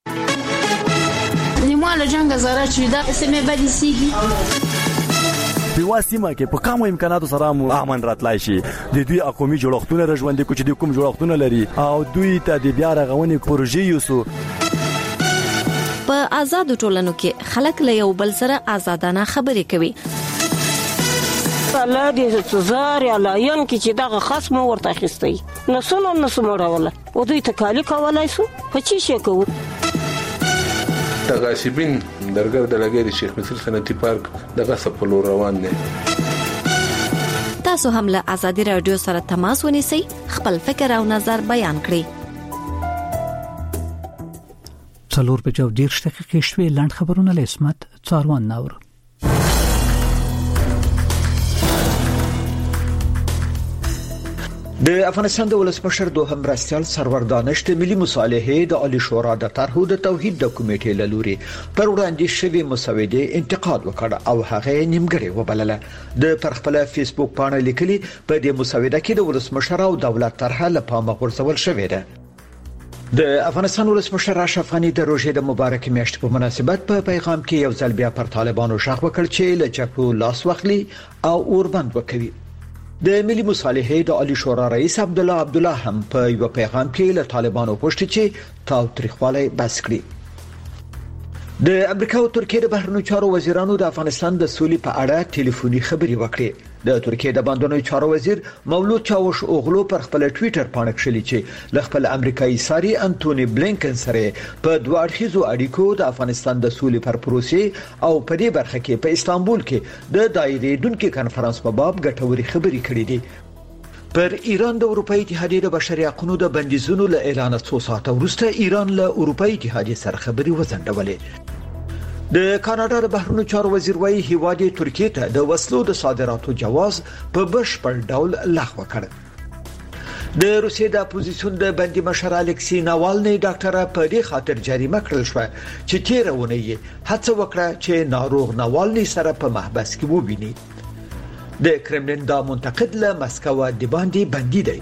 کړي. نیمه جنگ زره چې دا سمې بدې سیږي په واسمه کې په کوم امکاناتو سره مو امن راتلای شي. د دوی قومي جوړښتونه رژوندې کوچ دي کوم جوړښتونه لري او دوی ته د بیا رغونې پروژې یوسو. په آزاد ټولنو کې خلک له یو بل سره آزادانه خبرې کوي. الله دې زار یا لاین کې چې دغه خصم ورته اخیستي نسونه راوله او دوی ته کالی کولای سو په چی شي کوو. تغاشبین درګر د لګیری شیخ مصر صنعتي پارک دغه سپلو روان دي. تاسو هم له آزادي رادیو سره تماس ونیسئ، خپل فکر او نظر بیان کړئ. 4:10 دقیقې شوې. لاند خبرونه له اسمت څاروان ناور. د افغانستان د ولسمشر دوهم مرستیال سرور دانش د ملي مصالحې د عالی شورا د طرحو د توحید د کمیټې لوري پر وړاندې شوی مسودې انتقاد وکړ او هغه نیمګړی وبلله. د پرخپل فیسبوک باندې لیکلي په دې مسوده کې د ولسمشر او دولت طرحه لپاره غورځول شوې ده. د افغانستان ولسمشر اشرف غنی د روژې د مبارک میاشتې په مناسبت په پیغام کې یو ځل بیا پر طالبانو شاخ وکړ چې له جګړو لاس واخلي او اوربند وکوي. د ملي مصالحې د عالی شورا رئیس عبدالله هم په یو پیغام کې له طالبانو غوښتي چې تاوتریخوالی بس کړي. د امریکا او ترکیه د بهرنیو چارو وزیرانو د افغانستان د سولې په اړه ټلیفوني خبرې وکړې. د ترکیه د بندونو چارو وزیر مولود چاوش اوغلو پر خپل ټوئیټر باندې کړلي چې ل خپل امریکایي ساري انټونی بلینکن سره په دوه اړخیزو اړیکو د افغانستان د سولې پر پروسې او په دې برخه کې په استانبول کې د دایرې دونکو کانفرنس په باب ګټوري خبرې کړې دي. پر ایران د اروپאי اتحادیې د بشري حقوقو د بندیزونو له اعلان 2 ساعته وروسته ایران له اروپאי اتحادیې سره خبرې وځنډولې. د کاناډا د بهرنیو چارو وزیر وايي هیواد ترکیه ته د وسلو د صادراتو جواز په بشپړ ډول لغوه کړ. د روسیې د اپوزیسیون د بندي مشر الکسی ناوالني ډاکټر په دې خاطر جریمه کړل شو چې تیرونه یې هڅه وکړه چې ناروغ ناوالني سره په محبس کې وویني. د کرملین دا منتقد له مسکو د باندې بندي دی.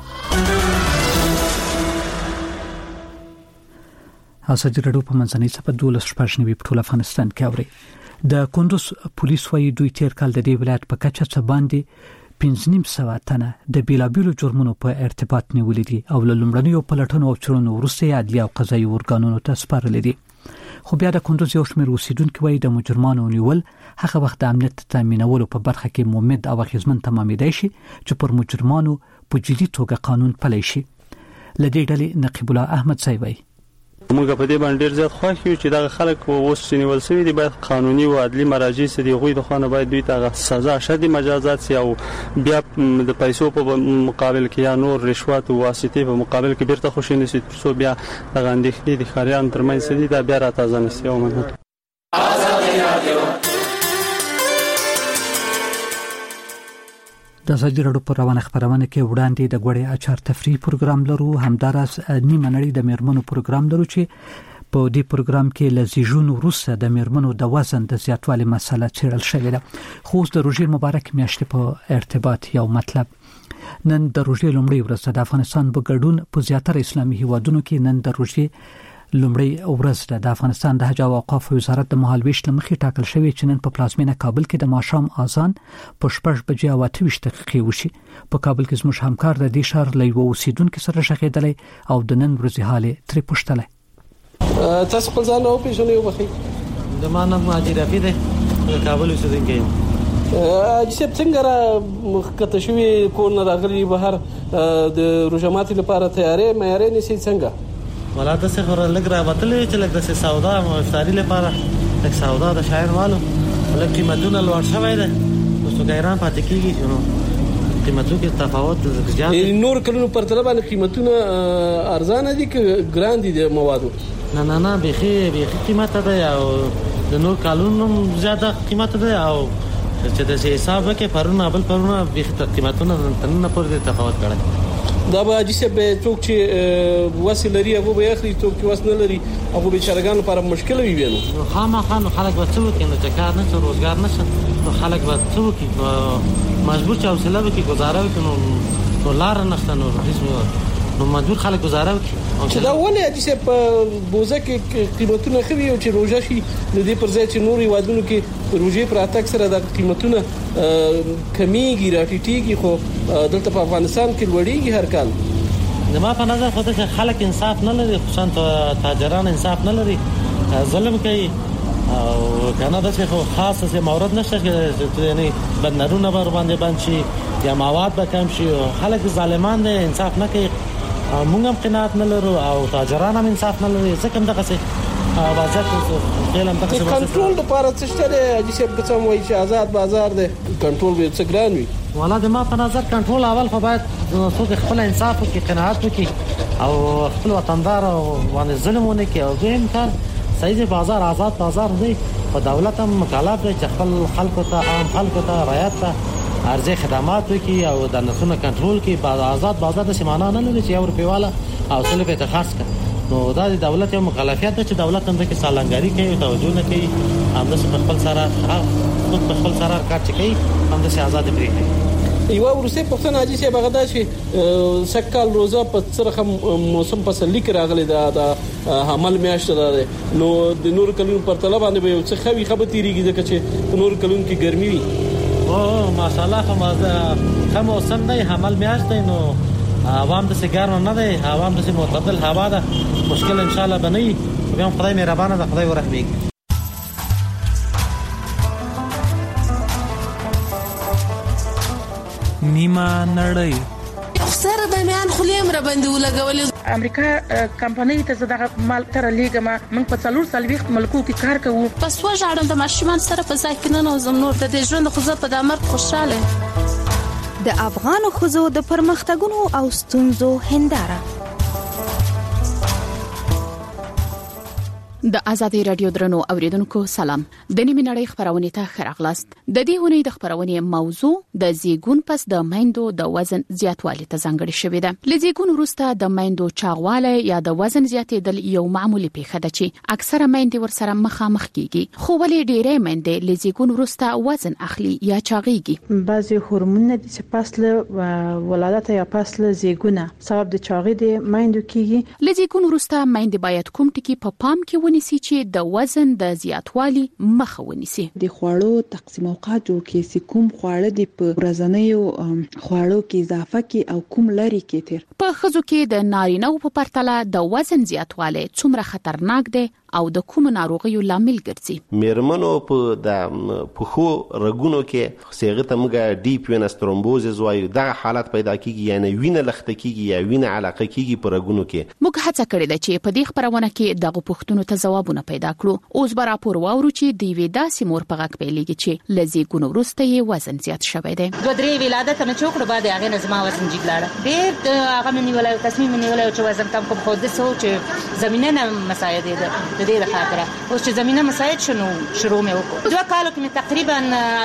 ازادي رادیو په منځنۍ صفه 12 په ټول افغانستان کې اوري. د کندوز پولیس وايي دوی تیر کال د دې ولایت په کچه څه باندې 1500 تنه د بیلابیلو جرمونو په ارتباط نیولې دي او له لومړنیو پلټنو او چورونو وروسته عدلي او قضایي ورګانونو ته سپارل دي. خو بیا د کندوز یو شمېر اوسیدونکو وايي د مجرمانو نیول هغه وخت د امنیت تامینولو په برخه کې مومد او اخیزمن تمامېدای شي چې پر مجرمانو په جدي توګه قانون پلی شي. لدې ډلې نقیب الله احمد صاحب موږ په دې باندې ډیر زیات خوښ یو چې دا خلک اوس نیول شوی دي باید قانوني او عدلي مراجع سي دي غوي د خانه باید دوی ته سزا شدي مجازات سي او بیا د پیسو په مقابل کې یا نور رشوت او واسطې په مقابل کې بیرته خوشی نشي ترڅو بیا د غندښتې د خاریان ترمنځ دي دا بیا راتازه نشي او منه. د ازادي رادیو پر روانه خبرونه کې وړاندې د غوړې اچار تفریح پروګرام لرو، همدارس نیمه نړۍ د میرمنو پروګرام لرو چې په دې پروګرام کې لزیجون وروسته د میرمنو د وزن د زیاتوالي مسله چیرل شوې ده. خو د روژې مبارک میاشتې په ارتباط یو مطلب نن د روژې لومړی ورځ د افغانستان په ګډون په زیاتره اسلامي هیوادونو کې نن د روژې لومړی ورځ د افغانستان د حج او اوقاف وزارت د مهالويش لمخې ټاکل شوی چې نن په پلازمینه کابل کې د ماښام اذان په 6:28 دقیقې وشي. په کابل کې زموږ همکار د دې شهر له یو اوسیدونکو سره شغېدلی او د نن ورځې حال ترې پوښتلی. تاسو خپل ځان او پیژنئ وبخښئ. د ما نوم ماجد رفیع دی، کابل اوسیدونکی یم. چې څنګه را مخکته شوی کور نه راغلی بهر د روژه ماتي لپاره تیاری معیاري نشي څنګه؟ ولا د څه خبره لګ را وتلې چې لګ د سودا او افطاری لپاره لګ سودا د شاعر والو لګ قیمتونه لوړ شوی دی اوس غیران پاتې کیږي نو قیمتونو کې تفاوت زیات نور کلونو پر تر باندې قیمتونه ارزانه دي که ګران دي د موادو؟ نه بيخي قیمت ده او د نور کلونو زیاته قیمت ده او چې د حساب کې پرونه بل پرونه بيخي قیمتونه تنه پر تفاوت کړي. دا به جسه به څوک چې وسیله لري هغه به اخلي، څوک چې وسیله لري هغه به چارګان لپاره مشکل وي وینو. خامخا خلک به څه وکړي نو چې کار نه څه روزګار نشته نو خلک به څه وکړي، مجبور چې حوصله وکړي گزاره وکړي نو لار نشته نو هیڅ نو مجبور خلک گزاره وکړي. چې دا ولې چې په بوزه کې قیمتونه خوي او چې روزه شي د دې پر ځای چې نوري وادونو کې روزي پر اتک سره د قیمتونه کمیږي راټیټيږي، خو دلته په افغانستان کې لوړیږي هر کال. زما په نظر خو ته خلک انصاف نه لري، خصوصا تاجران انصاف نه لري، ظلم کوي او کنه د څه خاصه څه مورد نشته چې یعنی بندرونه بر باندې بند شي یا مواد به کم شي، خلک ظالمان دي انصاف نه کوي. موږ هم قناعت نه لرو او تاجران هم انصاف نه لري، ځکه هم دغه څه وضعیت فعلا دغه څه کنټرول لپاره څه شته دی چې په څوم وایي چې آزاد بازار دی، کنټرول به څه ګران وي. والا د ما په نظر کنټرول اول خو باید څوک خپل انصاف وکړي، قناعت وکړي او خپل وطندار باندې ظلم ونه کوي. او دویم کار صحیح بازار آزاد بازار دی، په دولت هم مکلف دی چې خپل خلکو ته عام خلکو ته رعایت ته ارزي خدمات وکړي او د نسونه کنټرول کوي. آزاد بازار د سیمانه نه لري چې یو روپیواله او څلور په خاص کړي، نو دا د دولت یو مکلفیت ده چې دولت هم د کې سالنګاری کوي او توجه نه کوي، هم د خپل سره خپل سره کار کوي، هم د آزاد پریږدي. یو ورسې پښتنه اجي چې بغدا چې سکال روزه په سره موسم فصلی کې راغلي دا حمل میاشت ده، نو د نور کلون پر طلب باندې به څه خوي خبر تیریږي ځکه چې نور کلون کې ګرمي وي. او ماشاءالله کوم موسم دی حمل میاشت دی، نو عوام د سیګار نه دی، عوام د معتدل هوا ده، مشکل ان شاء الله بنئ. بیا خدای مهربانه ده، خدای ورحمېږي. نیمه نړۍ سره به میان خلیم را باندې ولګولې. امریکا کمپنۍ ته زداغه مال تر لیګما من په څلور سالويخت ملکو کې کار کوو. پس وژاړم د ماشومان سره په ځای کې نه نوزم نور د دې ژوند خو زه په د امر خوشاله. د افغان خوځو د پرمختګونو او ستونزو هنداره. د ازادي رادیو درنو اوریدونکو سلام. د نیمه نړۍ خبرونه ته خراغلاست. د دې ونې د خبرونه موضوع د زیګون پس د مایندو د وزن زیاتوالی ته ځانګړې شوې ده. لزیګون وروسته د مایندو چاغواله یا د وزن زیاتېدل یو معمولی پیښه ده چې اکثره مایندې ورسره مخامخ کیږي، خو ولې ډېرې مایندې لزیګون وروسته وزن اخلي یا چاغيږي؟ بعضی هورمونونه چې پسله ولادت یا پسله زیګونه سبب د چاغي د مایندو کیږي. لزیګون وروسته مایندې باید کوم ټکی په پام کې ونیسي چې د وزن د زیاتوالي مخه ونیسي. د خوړو تقسیم اوقات جوړ کړي، کوم خواړه د ورځنیو خوړو کې اضافه کړي او کوم لري کې تیر. په خزو کې د نارینه په پرتله د وزن زیاتوالی څومره خطرناک دی او د کوم ناروغیو لامل ګرځي؟ میرمنو په د پخو رګونو کې صيغه ته موږ ډیپ وینس ترومبوزز وایو، دا حالت پیدا کیږي، یعنی وینه لخته کیږي یا وینه علاقه کیږي په رګونو کې. موږ هڅه کړې ده چې په دې خبرونه کې دغه پوښتنو ته ځوابونه پیدا کړو. اوس به راپور واورو چې د وی داسې مور په غږ پیلېږي چې لزیګونو وروسته یې وزن زیات شوی دی. دوه درې ولادت نه چوکړه بعد هغه نظم وزن جګلاړه ډېر هغه منی ولا تصمیم منی ولا چې وزن کم کوم خو د سوچ زمينه نه مساعده ده د دې لپاره. اوس چې زمينه مساعد شنو شروع مې وکړ. دوه کالو کې تقریبا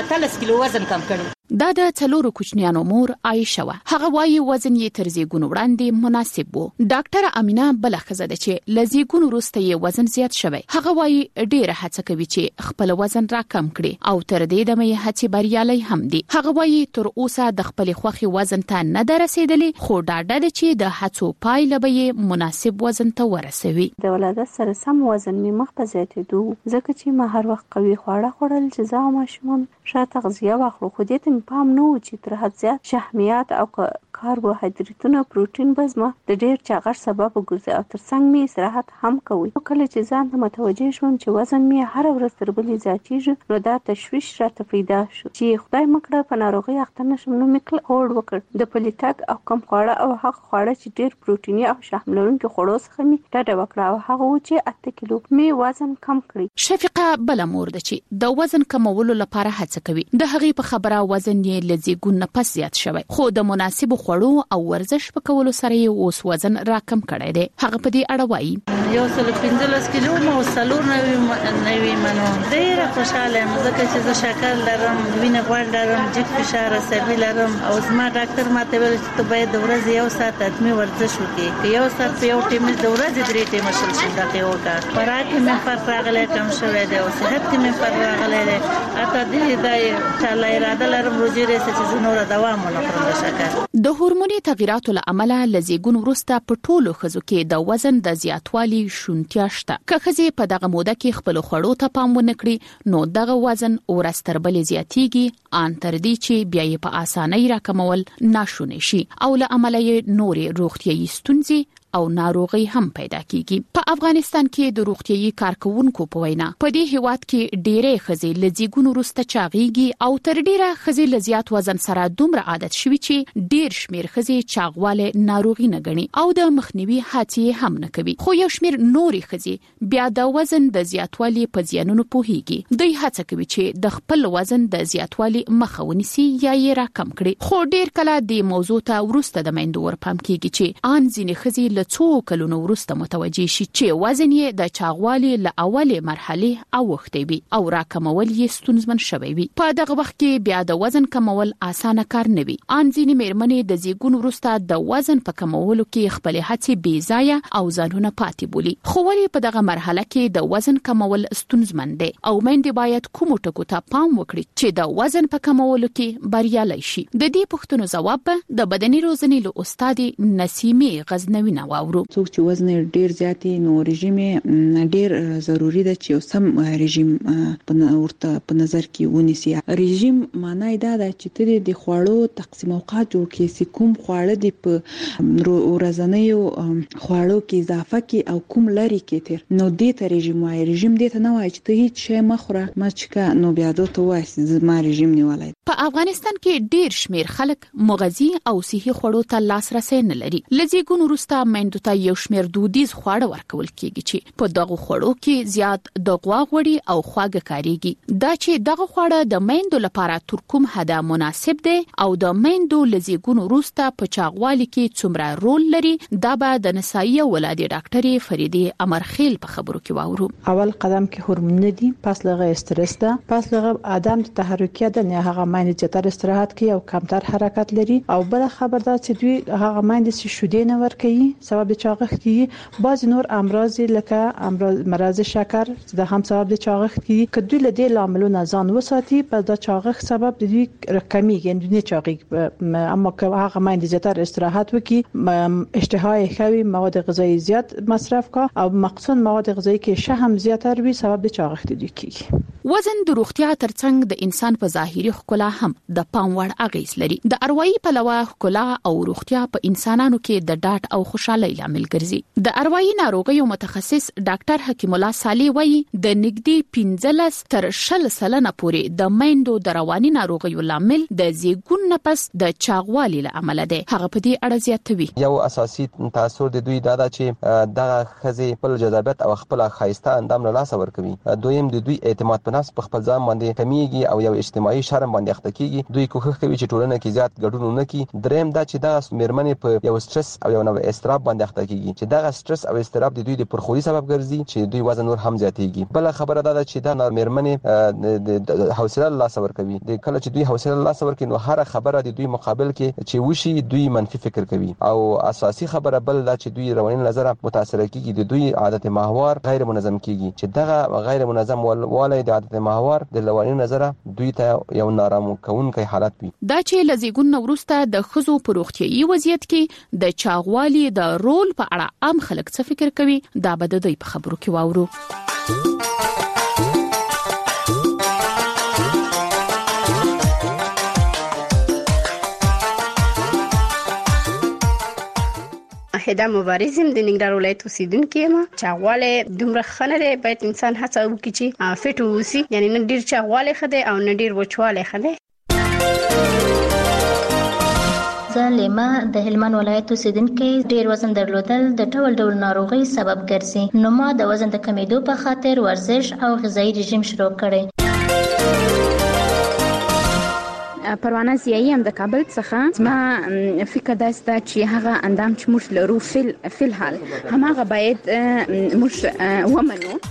3 کیلو وزن کم کړی. دا د څلورو کوچنیانو مور عائشه وه. هغه وايي وزن یې تر زیګون وړاندې مناسب وو. ډاکټر امینه بلخزه ده چې لزیګون وروسته یې وزن زیات شوی. هغه وايي ډیره هڅه کوي چې خپل وزن را کم کړي او تر دې دمه یې هڅې بریالي هم دي. هغه وايي تر اوسه د خپل خوخي وزن ته نه درسېدلې، خو ډاډه ده چې د هڅو پایله به یې مناسب وزن ته ورسوي. د ولادت سره سم وزن می مخ په زیاتېدو ځکه چې ما هر وخت قوي خواړه خوړل چې زه ماشومان ښه تغذیه واخلو، خو دې ته پام نه و چې تر حد زیات شحمیات او کاربوهایدریتونه پروتین بزمه د ډیر چاغښت سبب ګرځي او ترڅنګ می استراحت هم کوي. کله چې ځان ته متوجه شوم چې وزن می هر ورځ تر بلې زیاتیږي، نو دا تشویش راته پیدا شو چې خدای مکړه په ناروغي اخته نشم. نو می هوډ وکړ د پلیټک او کم خواړه او هغه خواړه چې ډیر پروتیني او شحم لرونکي خوړو څخه می ډډه وکړه او هغه و چې 8 کیلو می وزن کم کړی. شفیقه بل مور ده چې د وزن کمولو لپاره هڅه کوي. د هغې په خبره وزن یې لزیګون نه پس زیات شوی، خو د مناسب خوړو او ورزش په کولو سره اوس وزن راکم کړی دی. هغه په دې اړه وایي 115 کیلو مو سلور نوي منو ډیر خوشاله یم ځکه چې زه شکر لرم، وینه غوړ لرم، جګ فشار عصبي لرم او زما ډاکټر ماته ویل چې ته باید د ورځې 1 ساعت اتمی ورزش وکړې. که 1 ساعت په یو ټیم د ورځې 3 ټیم شل شي دغه وکړه. خوراک مې فرق راغلی کم شوی دی او صحت کې مې فرق راغلی دی. اته دې دا چې اراده لرم روزي رسې چې نور دوام ونکړم د شکر. د هورموني تغیراتو له امله لزیګون وروسته په ټولو ښځو کې د وزن د زیاتوالي شونتیا شته. که ښځې په دغه موده کې خپل خوړو ته پام ونه کړي نو دغه وزن ورځ تر بلې زیاتیږي، ان تر دې چې بیا یې په اسانۍ راکمول ناشونی شي او له امله یې نورې روغتیايي ستونزې او ناروغي هم پیدا کیږي. په افغانستان کې د روغتیايي کارکونکو په وینا په دې هیواد کې ډېرې ښځې له زیږون وروسته چاغېږي او تر ډېره ښځې له زیات وزن سره دومره عادت شوي چې ډېر شمېر ښځې چاغواله ناروغي نه ګڼي او د مخنیوي هڅې هم نه کوي. خو یو شمېر نورې ښځې بیا د وزن د زیاتوالي په زیانونو پوهیږي. دوی هڅه کوي چې د خپل وزن د زیاتوالي مخه ونیسي یا یې راکم کړي. خو ډېر کله د موضوع ته وروسته د میندو ورپام کیږي چې ان ځینې ښځې له څو کلونو وروسته متوجه شي چې وزن یې د چاغوالي له اولې مرحلې اوښتی وي او راکمول یې ستونزمن شوی وي. په دغه وخت کې بیا د وزن کمول اسانه کار نه وي. ان ځینې مېرمنې د زیږون وروسته د وزن په کمولو کې خپل هڅې بې ځایه او ځانونه پاتې بولي. خو ولې په دغه مرحله کې د وزن کمول ستونزمن دی او میندې باید کومو ټکو ته پام وکړي چې د وزن په کمولو کې بریالي شي؟ د دې پوښتنو ځواب د بدني روزنې له استاد نسیمه غزنوي نه واورو. څوک چې وزن ډیر زیاتی نو رژیم ډیر ضروری ده چې سم رژیم ورته په نظر کې ونیسي. رژیم معنی دا ده چې د خوړو تقسیم اوقات جوړ کړي چې کوم خواړه دی په ورځنیو خوړو کې اضافه کې او کوم لري کې تر نو دې ته رژیم وایي. رژیم دې ته نه وایي چې ته هیڅ شی مخوره مچکا نو بیا دوته وایي زما رژیم نیولای. په افغانستان کې ډیر شمیر خلک مغذي او صحي خوړو ته لاسرسي نه لري. لزیګون وروسته میندو ته یو شمیر دودیز خواړه ورکول کیږي چې په دغه خوړو کې زیات د غوا غوړي او خواږه کاریږي. دا چې دغه خواړه د میندو لپاره تر کوم حده مناسب دي او د میندو لزیګون وروسته په چاغوالي کې څومره رول لري دا به د نسایي ولادي ډاکټرې فریدې امرخیل په خبرو کې واورو. اول قدم کې هورمون دي، پس لغه استرس ده، پس لغه عدم تحرکیت نه هغه مایند چتر استراحت کوي او کمتر حرکت لري او بل خبر ده چې دوی هغه مایند چې شوده نه ور کوي سبب چاغښت کیږي. بعض نور امراض لکه مرض شکر د هم سبب د چاغښت کیږي. که دوی له دې لاملونو ځان وساتي په د چاغښت سبب د دوی کمیږي نه چاغي. اما که هغه مایند زیاتر استراحت وکي، اشتهای خوي، مواد غذایی زیات مصرف کا او مقصود مواد غذایی کې شهم زیاتر وي سبب د چاغښت دوی کیږي. وزن د روغتیا ترڅنګ د انسان په ظاهري ښکلا هم د پام وړ اغیز لري. د اروایي پلوه ښکلا او روغتیا په انسانانو کې د ډاډ او خوشحالۍ لامل ګرځي. د اروایي ناروغیو متخصص ډاکټر حکیم الله صالح وایي د نږدې 15 تر 20% پورې د میندو د رواني ناروغیو لامل د زیږون نه پس د چاغوالي له امله دی. هغه په دې اړه زیاتوي. یو اساسي تاثیر د دوی دا ده چې د خزې خپل جذابیت او خپل خایسته اندام له لاسه ورکوي. دویم د دوی اعتماد په نفس په خپل ځان باندې کمیږي او یو اجتماعي شرم باندې اخته کیږي. دوی کوښښ کوي چې ټولنه کې زیات ګډون نه کړي. دریم دا چې دا مېرمنې په یو سټرس او یو نو استراب باندې اخته کیږي چې دا سټرس او استراب د دوی د پرخوري سبب ګرځي چې دوی وزن نور هم زیاتېږي. بل خبره دا ده چې دا مېرمنې د حوصله له لاسه ورکوي. د کله چې دوی حوصله له لاسه ورکوي نو هر خبره د دوی مقابل کې چې وشي دوی منفي فکر کوي. او اساسي خبره بل دا چې دوی رواني نظر متاثر کیږي. د دوی عادت محور غیر منظم کیږي چې دغه غیر منظم والي د عادت محور د رواني نظر دوی ته یو نارامو کوونکی حالت وي. دا چې لزیګون وروسته د خزو په روغتیايي وضعیت کې د چاغوالي د رول په اړه عام خلک څه فکر کوي دا به د دوی په خبرو کې واورو. هدا مبارزم د ننګرهار ولایت اوسیدونکو یم. چاغواله دومره خنره باید انسان هڅه وکړي چې فټ ووسی، یعنی نه ډیر چاغواله خده او نه ډیر وچواله خده. زه لیما د هلمند ولایت اوسیدونکو ډیر وزن درلودل د ډول ډول ناروغي سبب ګرځي. نو ما د وزن د کمیدو په خاطر ورزش او غذایی رژیم شروع کړی. پروانه زیایی هم د کابل څخه. ما فکر داسې ده چې هغه اندام چې موږ لرو فی الحال هماغه باید موږ ومنو.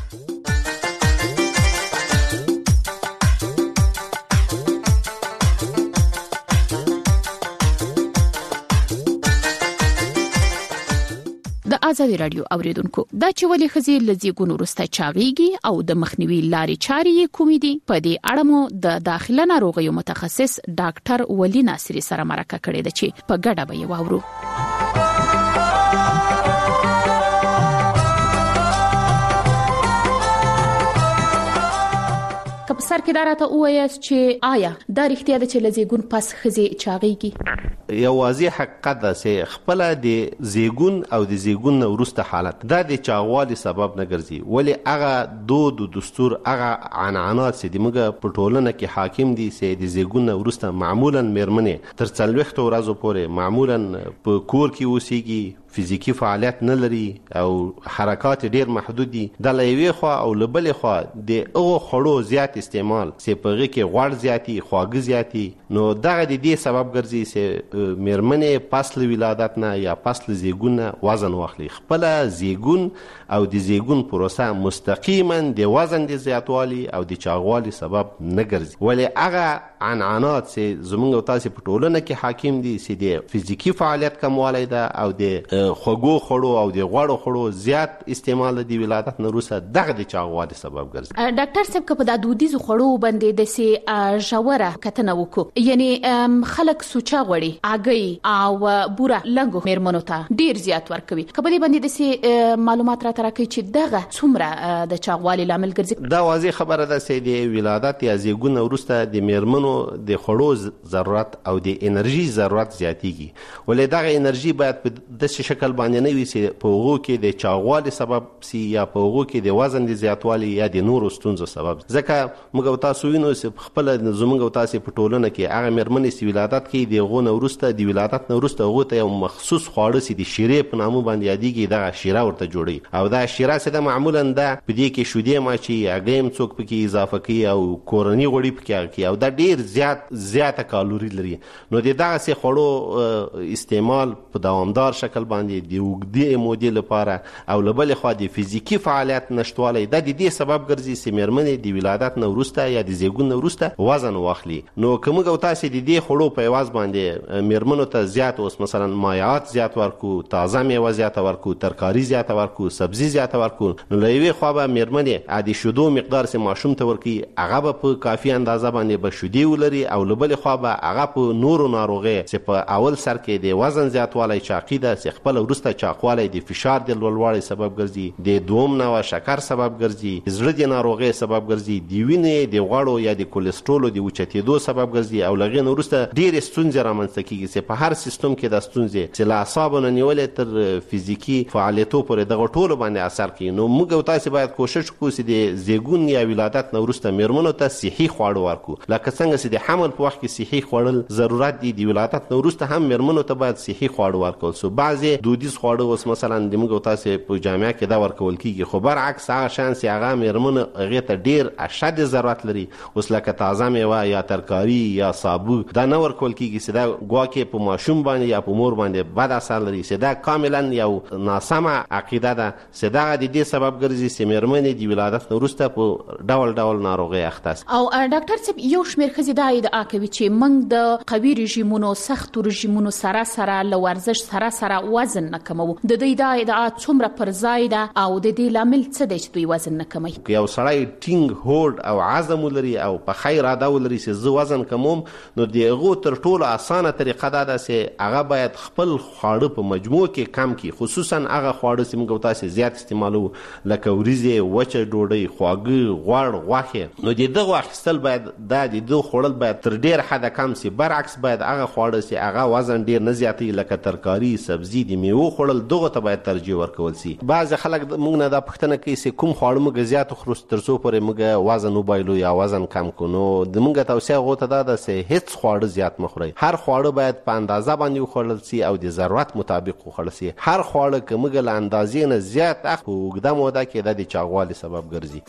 د ازادي رادیو اوریدونکو دا چې ولې خزي لزیګونو رسته چاغيږي او د مخنیوي لارې چارې کومې دي په دې اړه مو د داخله ناروغیو متخصص ډاکټر ولی ناصری سره مرکه کړې ده چې په ګډه به یې واورو. کله سر کې دراته وایي چې آیا دا رښتیا ده چې لزیګون پس خزي چاغيږي؟ یو واضح حقیقت ده چې خپل د زیګون او د زیګون وروسته حالت دا د چاغوالي سبب نه ګرځي، ولی هغه دود دستور هغه عنعنات چې دمګه په ټولنه کې حاکم دي چې د زیګون وروسته معمولا مېرمنې تر 40 ورځې پورې معمولا په کور کې اوسېږي، فزیکی فعالیت نه لري او حرکات ډیر محدود دي. د لوي خو او لبلې خو د او خړو زیات استعمال چې په غي کې غوړ زیاتی خواږه زیاتی، نو دغه د دې سبب ګرځي چې مېرمنې پسل ولادت نه یا پسل زیګون وزن واخلي. خپل زیګون او د زیګون پروسه مستقیما د وزن د زیاتوالي او د چاغوالي سبب نه ګرځي، ولی هغه عنعنات چې زمونږ تاسو په ټولنه کې حاکم دي چې د فزیکی فعالیت کموالی ده او د خوږو خړو او د غوړو خړو زیات استعمال د ولادت نه وروسته دغه د چاغوالي سبب ګرځي. ډاکټر صاحب که په د دودیزو خړو باندې د سي ژوره کتنه وکړو، یعنی خلک سوچا غوړي اګي او بوره لنګو مېرمنو ته ډیر زیات ورکوي، کله دې باندې د سي معلومات را ترکي چې دغه څومره د چاغوالي لامل ګرځي؟ دا واضح خبره ده چې د ولادت یا زیګون وروسته د مېرمنو د خړو ضرورت او د انرژي ضرورت زیاتیږي، ولې دغه انرژي باید په داسې شکل باندې نه وي چې په هغو کې د چاغوالي سبب سي یا په هغو کې د وزن د زیاتوالي یا د نورو ستونزو سبب. ځکه موږ تاسو وینو چې خپل زموږ تاسو په ټولنه کې هغه مېرمنې چې ولادت کوي د هغو نه وروسته د ولادت نه وروسته هغو ته یو مخصوص خواړه چې د شیرې په نامه باندې یادیږي، دغه شیره ورته جوړوي او دا شیره چې ده معمولا ده په دې کې شیدې ماچي هګۍ هم څوک پکې اضافه کوي او کورني غوړي پکې کوي او دا ډیر زیاته کالوري لري. نو د دغسې خوړو استعمال په دوامدار شکل باندې د اوږدې مودې لپاره او له بلې خوا د فزیکي فعالیت نشتوالی دا د دې سبب ګرځي چې مېرمنې د ولادت نه وروسته یا د زیږون نه وروسته وزن واخلي. نو که موږ او تاسې د دې خوړو په عوض باندې مېرمنو ته زیات اوس مثلا مایعات زیات ورکو، تازه میوه زیاته ورکو، ترکاري زیاته ورکو، سبزي زیاته ورکو، نو له یوې خوا به مېرمنې د شیدو مقدار چې ماشوم ته ورکوي هغه به په کافي اندازه باندې به شیدې ولري او له بلې خوا به هغه په نورو ناروغۍ چې په اول سر کې د وزن زیاتوالی چاقي ده چې خپل وروسته چاقوالی د فشار د لوړوالي سبب ګرځي، د دوم نوع شکر سبب ګرځي، زړه د ناروغۍ سبب ګرځي، د وینې د غوړو یا د کولیسټرولو د اوچتېدو سبب ګرځي او له هغې نه وروسته ډېرې ستونزې رامنځته کېږي چې په هر سیستم کې دا ستونزې چې له اعصابو نه نیولې تر فزیکي فعالیتو پورې دغه ټولو باندې اثر کوي. نو موږ او تاسې باید کوشش وکړو چې د زیږون یا ولادت نه وروسته مېرمنو ته صحي خواړه ورکړو، لکه څنګه چې د حمل په وخت کې صحي خوړل ضرورت دي، د ولادت نه وروسته هم مېرمنو ته باید صحي خواړه ورکول سو. بعضې دودیز خواړه اوس مثلا د موږ او تاسې په جامعه کې دا ورکول کېږي، خو برعکس هغه شیان چې هغه مېرمنو هغې ته ډېر اشد ضرورت لري، اوس لکه تازه میوه یا ترکاري یا سابو دا نه ورکول کېږي چې دا ګواکې په ماشوم باندې یا په مور باندې بد اثر لري، چې دا کاملا یو ناسمه عقیده ده چې دغه د دې سبب ګرځي چې مېرمنې د ولادت نه وروسته په ډول ډول ناروغۍ اخته سي. او ډاکټر صاحب یو شمېر ښځې دا ادعا کوي چې موږ د قوي رژیمونو سختو رژیمونو سره له ورزش سره وزن نه کموو، د دوی دا ادعا څومره پر ځای ده او د دې لامل څه دی چې دوی وزن نه کموي؟ یو سړی ټینګ هوډ او عزم ولري او په ښه اراده ولري چې زه وزن کموم، نو د هغو تر ټولو اسانه طریقه دا ده چې هغه باید خپل خواړه په مجموع کې کم کړي، خصوصا هغه خواړه چې موږ تاسې زیات استعمالو لکه وریځې، وچه ډوډۍ، خواږه، غوړ، غوښې. نو د دغو اخیستل باید دا د دغو خوړل باید تر ډېر حده کم سي. برعکس باید هغه خواړه چې هغه وزن ډېر نه زیاتوي لکه ترکاري، سبزي، د میوو خوړل دغو ته باید ترجیح ورکول سي. بعضې خلک موږ نه دا پوښتنه کوي چې کوم خواړه موږ زیات وخورو تر څو پورې موږ وزن وبایلو یا وزن کم کړو. نو د موږ توصیه هغو ته دا ده چې هېڅ خواړه زیات مه خورئ، هر خواړه باید په اندازه باندې وخوړل سي او د ضرورت مطابق وخوړل سي. هر خواړه که موږ له اندازې نه زیات په اوږده موده کې دا د چاغوالي سبب ګرځي.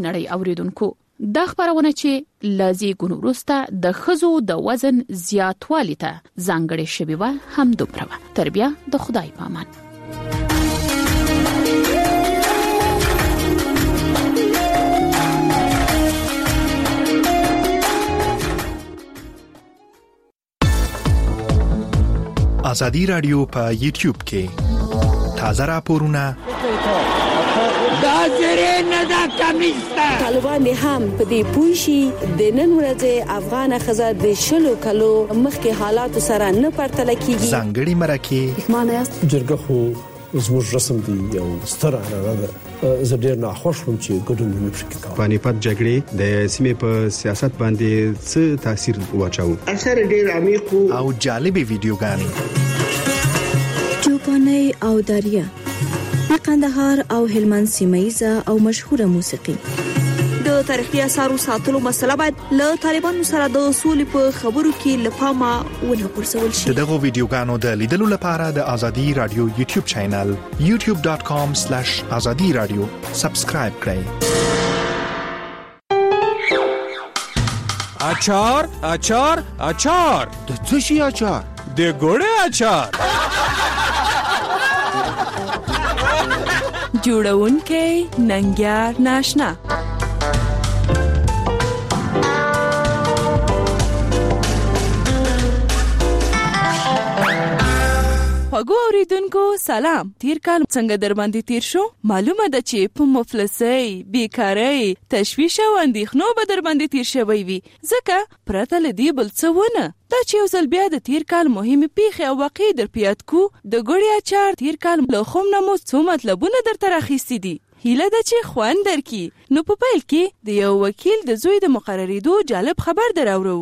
نړۍ اوریدونکو دا خبرونه چې لزیګونو وروسته د ښځو د وزن زیاتوالي ته ځانګړې شوې وه هم دومره وه. تر بیا د خدای په امان. ازادي رادیو په یوټیوب کې تازه راپورونه دا زری نه دا کمیستا طالبان هم په دې پوښي د نن ورځې افغان خزه د شلو کلو مخکې حالات سره نه پرتل کیږي. ځانګړي مرکه معنی جرګه خو زموږ رسم دی یو ستر اعلان ده. زه ډیر ناخوښ وم چې ګډون نه پکې کوم. پانیپت جګړې د سیمې په سیاست باندې څه تاثیر واچاو؟ اثر ډیر عمیق او جالبې ویډیوګانې چوپاني او داریا قندهار او هلمند سیمایزه او مشهوره موسیقي. د تاریخي اثارو ساتلو مسله باید له طالبانو سره د اصول په خبرو کې لپاره ونه پرسول شي. دغه ویډیوګانو د لیدلو لپاره د ازادي رادیو یوټیوب چینل youtube.com/azadiradio سبسکرایب کړئ. اچار اچار اچار د څه شي اچار؟ د ګوړې اچار. جوړونکې ننګیار ناشنا. وګو اوریدونکو سلام. تیر کال څنګه در باندې تیر شو؟ معلومه ده چې په مفلسۍ، بیکارۍ، تشویش او اندېښنو به در باندې تیر شوی وي. ځکه پرته له دې بل څه ونه دا چې یو ځل بیا د تیر کال مهمې پیښې او واقعې در په یاد کو. د ګوړې اچار تیر کال له خوم نه مو څو مطلبونه درته راخیستي دي. هیله ده چې خوند درکړي. نو په پیل کې د یو وکیل د زوی د مقرریدو جالب خبر دراوړو.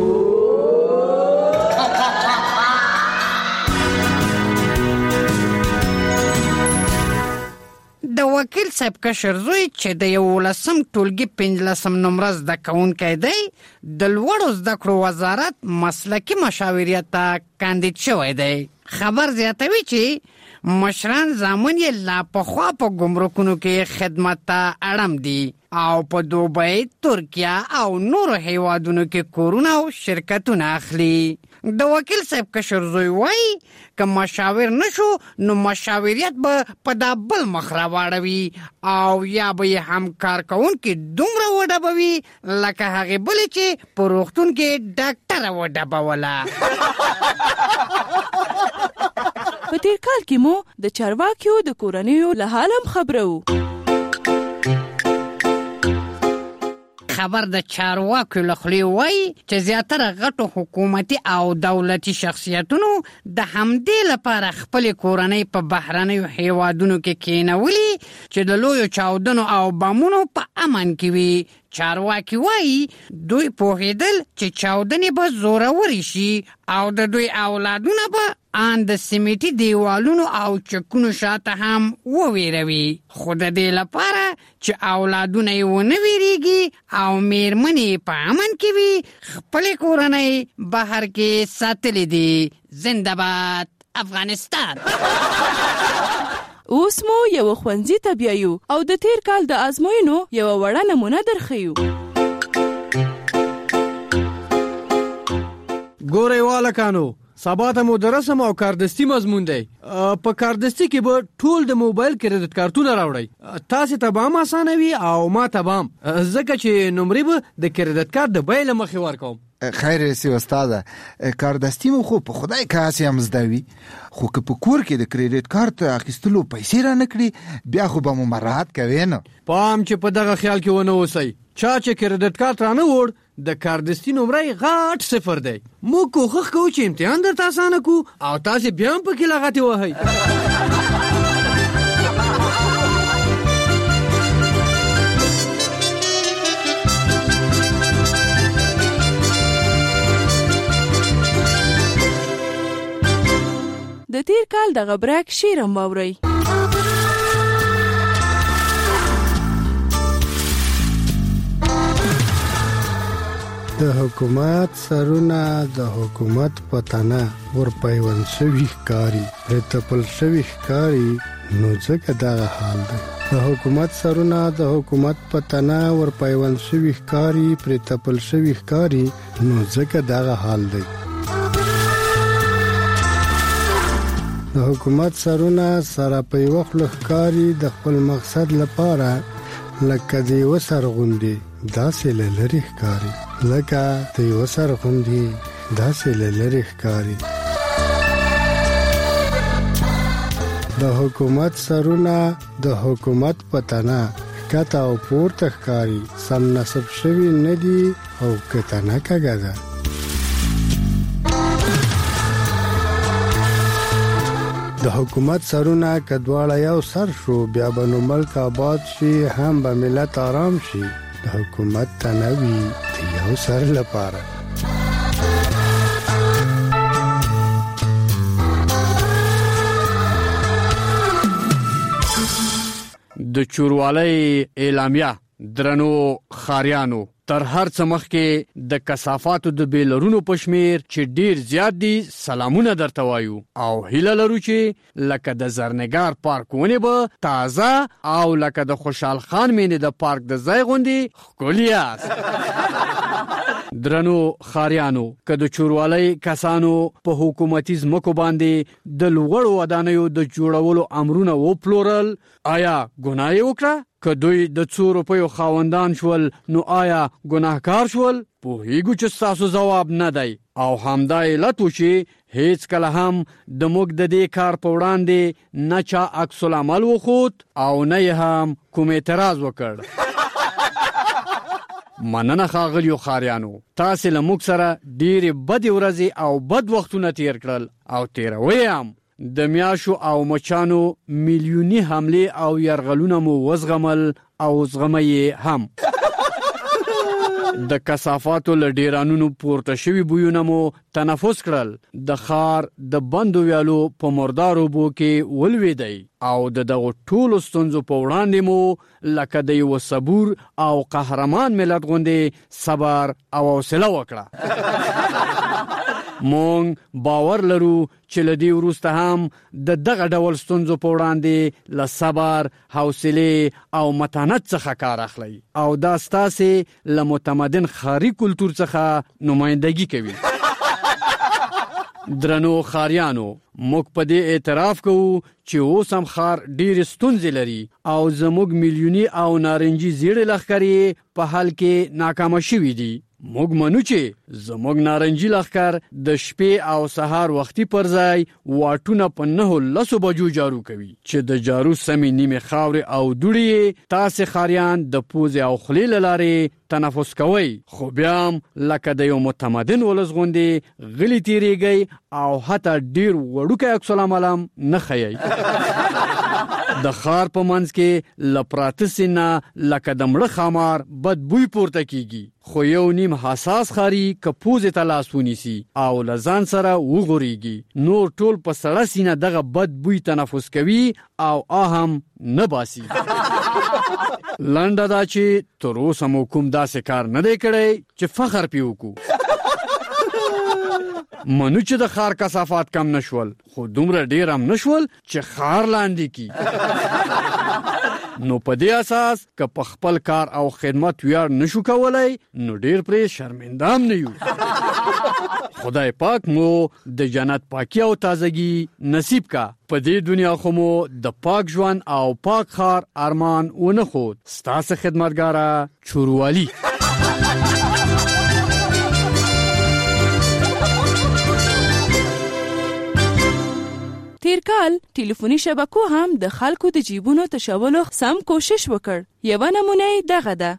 د وکیل صاحب کشر زوی چې د 11 ټولګي 15 نمبر زده کوونکی دی د لوړو زده کړو وزارت مسلکي مشاوریت ته کاندید شوی دی. خبر زیاتوي چې مشران زامن یې لا پخوا په ګمرکونو کې خدمت ته اړم دي او په دوبۍ، ترکیه او نورو هیوادونو کې کورونه او شرکتونه اخلي. د وکیل صاحب کشر زوی وایي که مشاور نشو نو مشاوریت به په دا بل مخ راواړوي او یا به یې همکار کوونکي دومره وډبوي لکه هغې بلې چې په روغتون کې ډاکټره وډبوله. په تیر کال کې مو د چارواکیو د کورنیو له حال هم خبرو. خبر د چارواکو له خولې وایي چې زیاتره غټو حکومتي او دولتي شخصیتونو د همدې لپاره خپلې کورنۍ په بهرنیو هیوادونو کې کېنولي چې د لویو چاودنو او بمونو په امن کې وي. چارواکي وایي دوی پوهېدل چې چاودنې به زورورې شي او د دوی اولادونه به ان د سیمټي دیوالونو او چکونو شاته هم وویروي. خو د دې لپاره چې اولادونه یې ونه ویریږي او میرمنې په امن کې وي خپلې کورنۍ بهر کې ساتلې دي. زنده باد افغانستان. اوس مو یو ښوونځي ته بیایو او د تیر کال د ازموینو یو وړه نمونه درښیو. ګورئ والکانو، سبا ته مو د رسم او کاردستي مضمون دی. په کاردستي کې به ټول د موبایل کریډټ کارتونه راوړئ. تاسو ته به هم اسانه وي او ما ته به هم، ځکه چې نمرې به د کریډټ کارت د بیې له مخې ورکوم. خیر سی استاده، کاردستي مو خو په خدای کاسې هم زده وي، خو که په کور کې د کریډټ کارت اخیستلو پیسې را نکړي بیا خو به مو مراحت کوي نه. پام چې په دغه خیال کې ونه اوسئ. چا چې کریډټ کارت را نه وړ د کاردستي نمرې غټ صفر دی. موږ کوښښ کوو چې امتحان درته اسانه کو او تاسو بیا هم پکې لغتې وهئ. د تیر کال د غبرک شیرم واورئ. د حکومت سرونه د حکومت په تنه ورپیوند شوي ښکاري، پرې تپل شوي ښکاري، نو ځکه دغه حال دی. د حکومت سرونه د حکومت په تنه ور پیوند شوي ښکاري پرې تپل شوي ښکاري نو ځکه دغه حال دی. د حکومت سرونه سره په یوه خوله ښکاري د خپل مقصد لپاره لکه د یوه سر غوندې داسې له لرې ښکاري لکه د یوه سر غوندې داسې له لرې ښکاري. د حکومت سرونه د حکومت په تنه ښکته او پورته ښکاري سم نصب شوي نه دي او که تنه کږه ده. د حکومت سرونه که دواړه یو سر شو بیا به نو ملک آباد شي هم به ملت آرام شي. د حکومت تنه وي د یو سر لپاره. د چوروالۍ اعلامیه درنو خاریانو تر هر څه مخکې د کثافاتو د بیلرونو په شمیر چې ډیر زیات دي سلامونه درته وایو او هیله لرو چې لکه د زرنګار پارک ونې به تازه او لکه د خوشحال خان مینې د پارک د ځای غوندې ښکلي یاست. درنو خاریانو که د چوروالۍ کسانو په حکومتي ځمکو باندې د لوړو ودانیو د جوړولو امرونه وپلورل آیا ګناه یې وکړه؟ که دوی د 2 روپیو خاوندان شول نو آیا ګناهکار شول؟ پوهیږو چې ستاسو ځواب نه دی او همدا علت و چې هیڅ کله هم د موږ د دې کار په وړاندې نه چا عکس العمل وښود او نه یې هم کوم اعتراض وکړ. مننه ښاغلیو خاریانو، تاسې له موږ سره ډېرې بدې ورځې او بد وختونه تیر کړل او تیروي هم. د میاشو او مچانو میلیونی حمله او یرغلونه مو وزغمل او زغمي هم. د کثافاتو له ډیرانونو پورته شوي بویونه مو تنفس کړل. د خار د بندو ویالو په مردارو بو کې ولویدی او د دغو ټولو ستونزو په وړاندې مو لکه د یو صبور او قهرمان ملت غوندې صبر او حوصله وکړه. مونږ باور لرو چې له دې وروسته هم د دغه ډول ستونزو په وړاندې له صبر، حوصلې او متانت څخه کار اخلي او دا ستاسې له متمدن خاري کلتور څخه نمایندګي کوي. درنو خاریانو، موږ په دې اعتراف کوو چې اوس هم خار ډېرې ستونزې لري او زموږ میلیوني او نارنجي زیړې لښکرې په حل کې ناکامه شوي دي. موږ منو چې زموږ نارنجي لښکر د شپې او سهار وختي پر ځای واټونه په 9 بجو جارو کوي چې د جارو سمې نیمې خاورې او دوړې تاسې خاریان د پوزې او خولې له لارې تنفس کوئ، خو بیا هم لکه د یو متمدن ولس غوندې غلي تیریږئ او حتی ډیر وړوکی عکس العمل هم نه ښیئ. د خار په منځ کې له پراته سینه لکه د مړه خامار بد بوی پورته کیږي، خو یو نیم حساس خاري که پوزې ته لاس ونیسي او له ځان سره وغورېږي نور ټول په سړه سینه دغه بد بوی تنفس کوي او هم نه باسي. لنډه دا چې تر اوسه مو کوم داسې کار نه دی کړی چې فخر پې وکړو. منو چې د خار کثافات کم نشول، خو دومره ډیر هم نشول چې خار لاندې کی. نو په دې اساس که په خپل کار او خدمت ویاړ نشو کولای نو ډیر پرې شرمنده هم نه یو. خدای پاک مو د جنت پاکی او تازگی نصیب کا. په دې دنیا خو مو د پاک ژوند او پاک خار ارمان ونه خود. ستاسو خدمتګاره چوروالي. تیر کال ټلیفوني شبکو هم د خلکو د جیبونو تشولو سم کوشش وکړ. یوه نمونه دغه ده.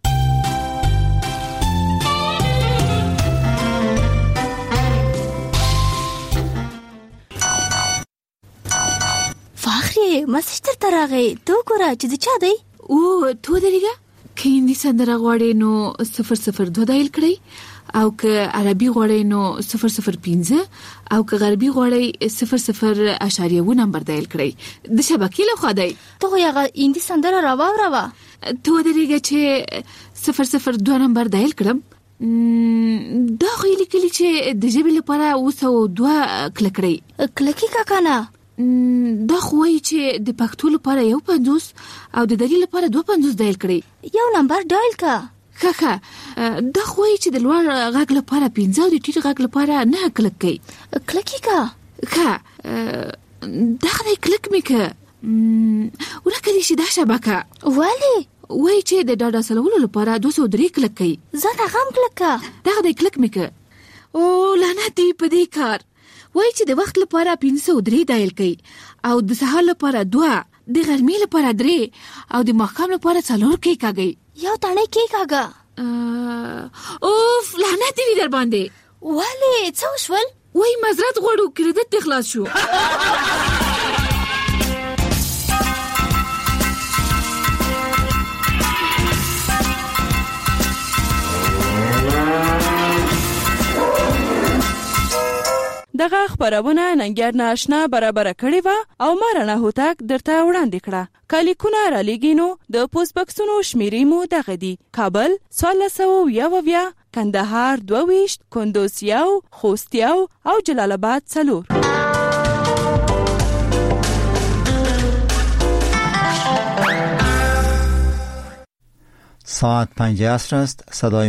فخری مسج تر تراغی تو ګوره چې د چا دی. او تو درېږه که هندي سندره غواړې نو 002 دایل کړئ او که عربي غواړئ نو 005 او که غربي غواړئ 00.1 نمبر دایل کړئ. د شبکې لخوا دی. ته خو هغه هندي سندره راواوروه. تو درېږه چې 002 نمبر دایل کړم. دا خو یې لیکلي چې د ژبې لپاره 202 کلک کړئ. کلکې کاکا نه دا خو وایي چې د پښتو لپاره 150 او د دلیل لپاره 250 ډایل کړئ. یو نمبر ډایل کا. ښه دا خو وایي چې د لوړ غږ لپاره 15 او د ټیټ غږ لپاره 9 کلک کړئ. کلکی کا. دا خدای کلک مې که ورکه دي چې دا شبکه ولی وایي چې د ډاډا سلولو لپاره 203 کلک کړئ. زه دا غم کلک کا. دا خدای کلک مې که. او لعنت دی په دې کار. وایي چې د وخت لپاره 503 ډایل کړئ او د سهار لپاره 2، د غرمې لپاره 3 او د ماښام لپاره 4 کې کاږئ. یو تڼۍ کې کاږه. اوف لعنت دی در باندې. ولی څه وشول؟ وایي معذرت غواړو کریډټ دې خلاص شو. دغه خبرونه ننګر ناشنا برابر کړي و او مارانه هوتک درته وړاندې کړه. کالیکونه را لګینو د پوسټ بکسونو شمیرې مو دغه دي: کابل 1301، کندهار 22، کندوز 1، خوست 1 او جلال آباد 4. ساعت 5 عصر است. صدای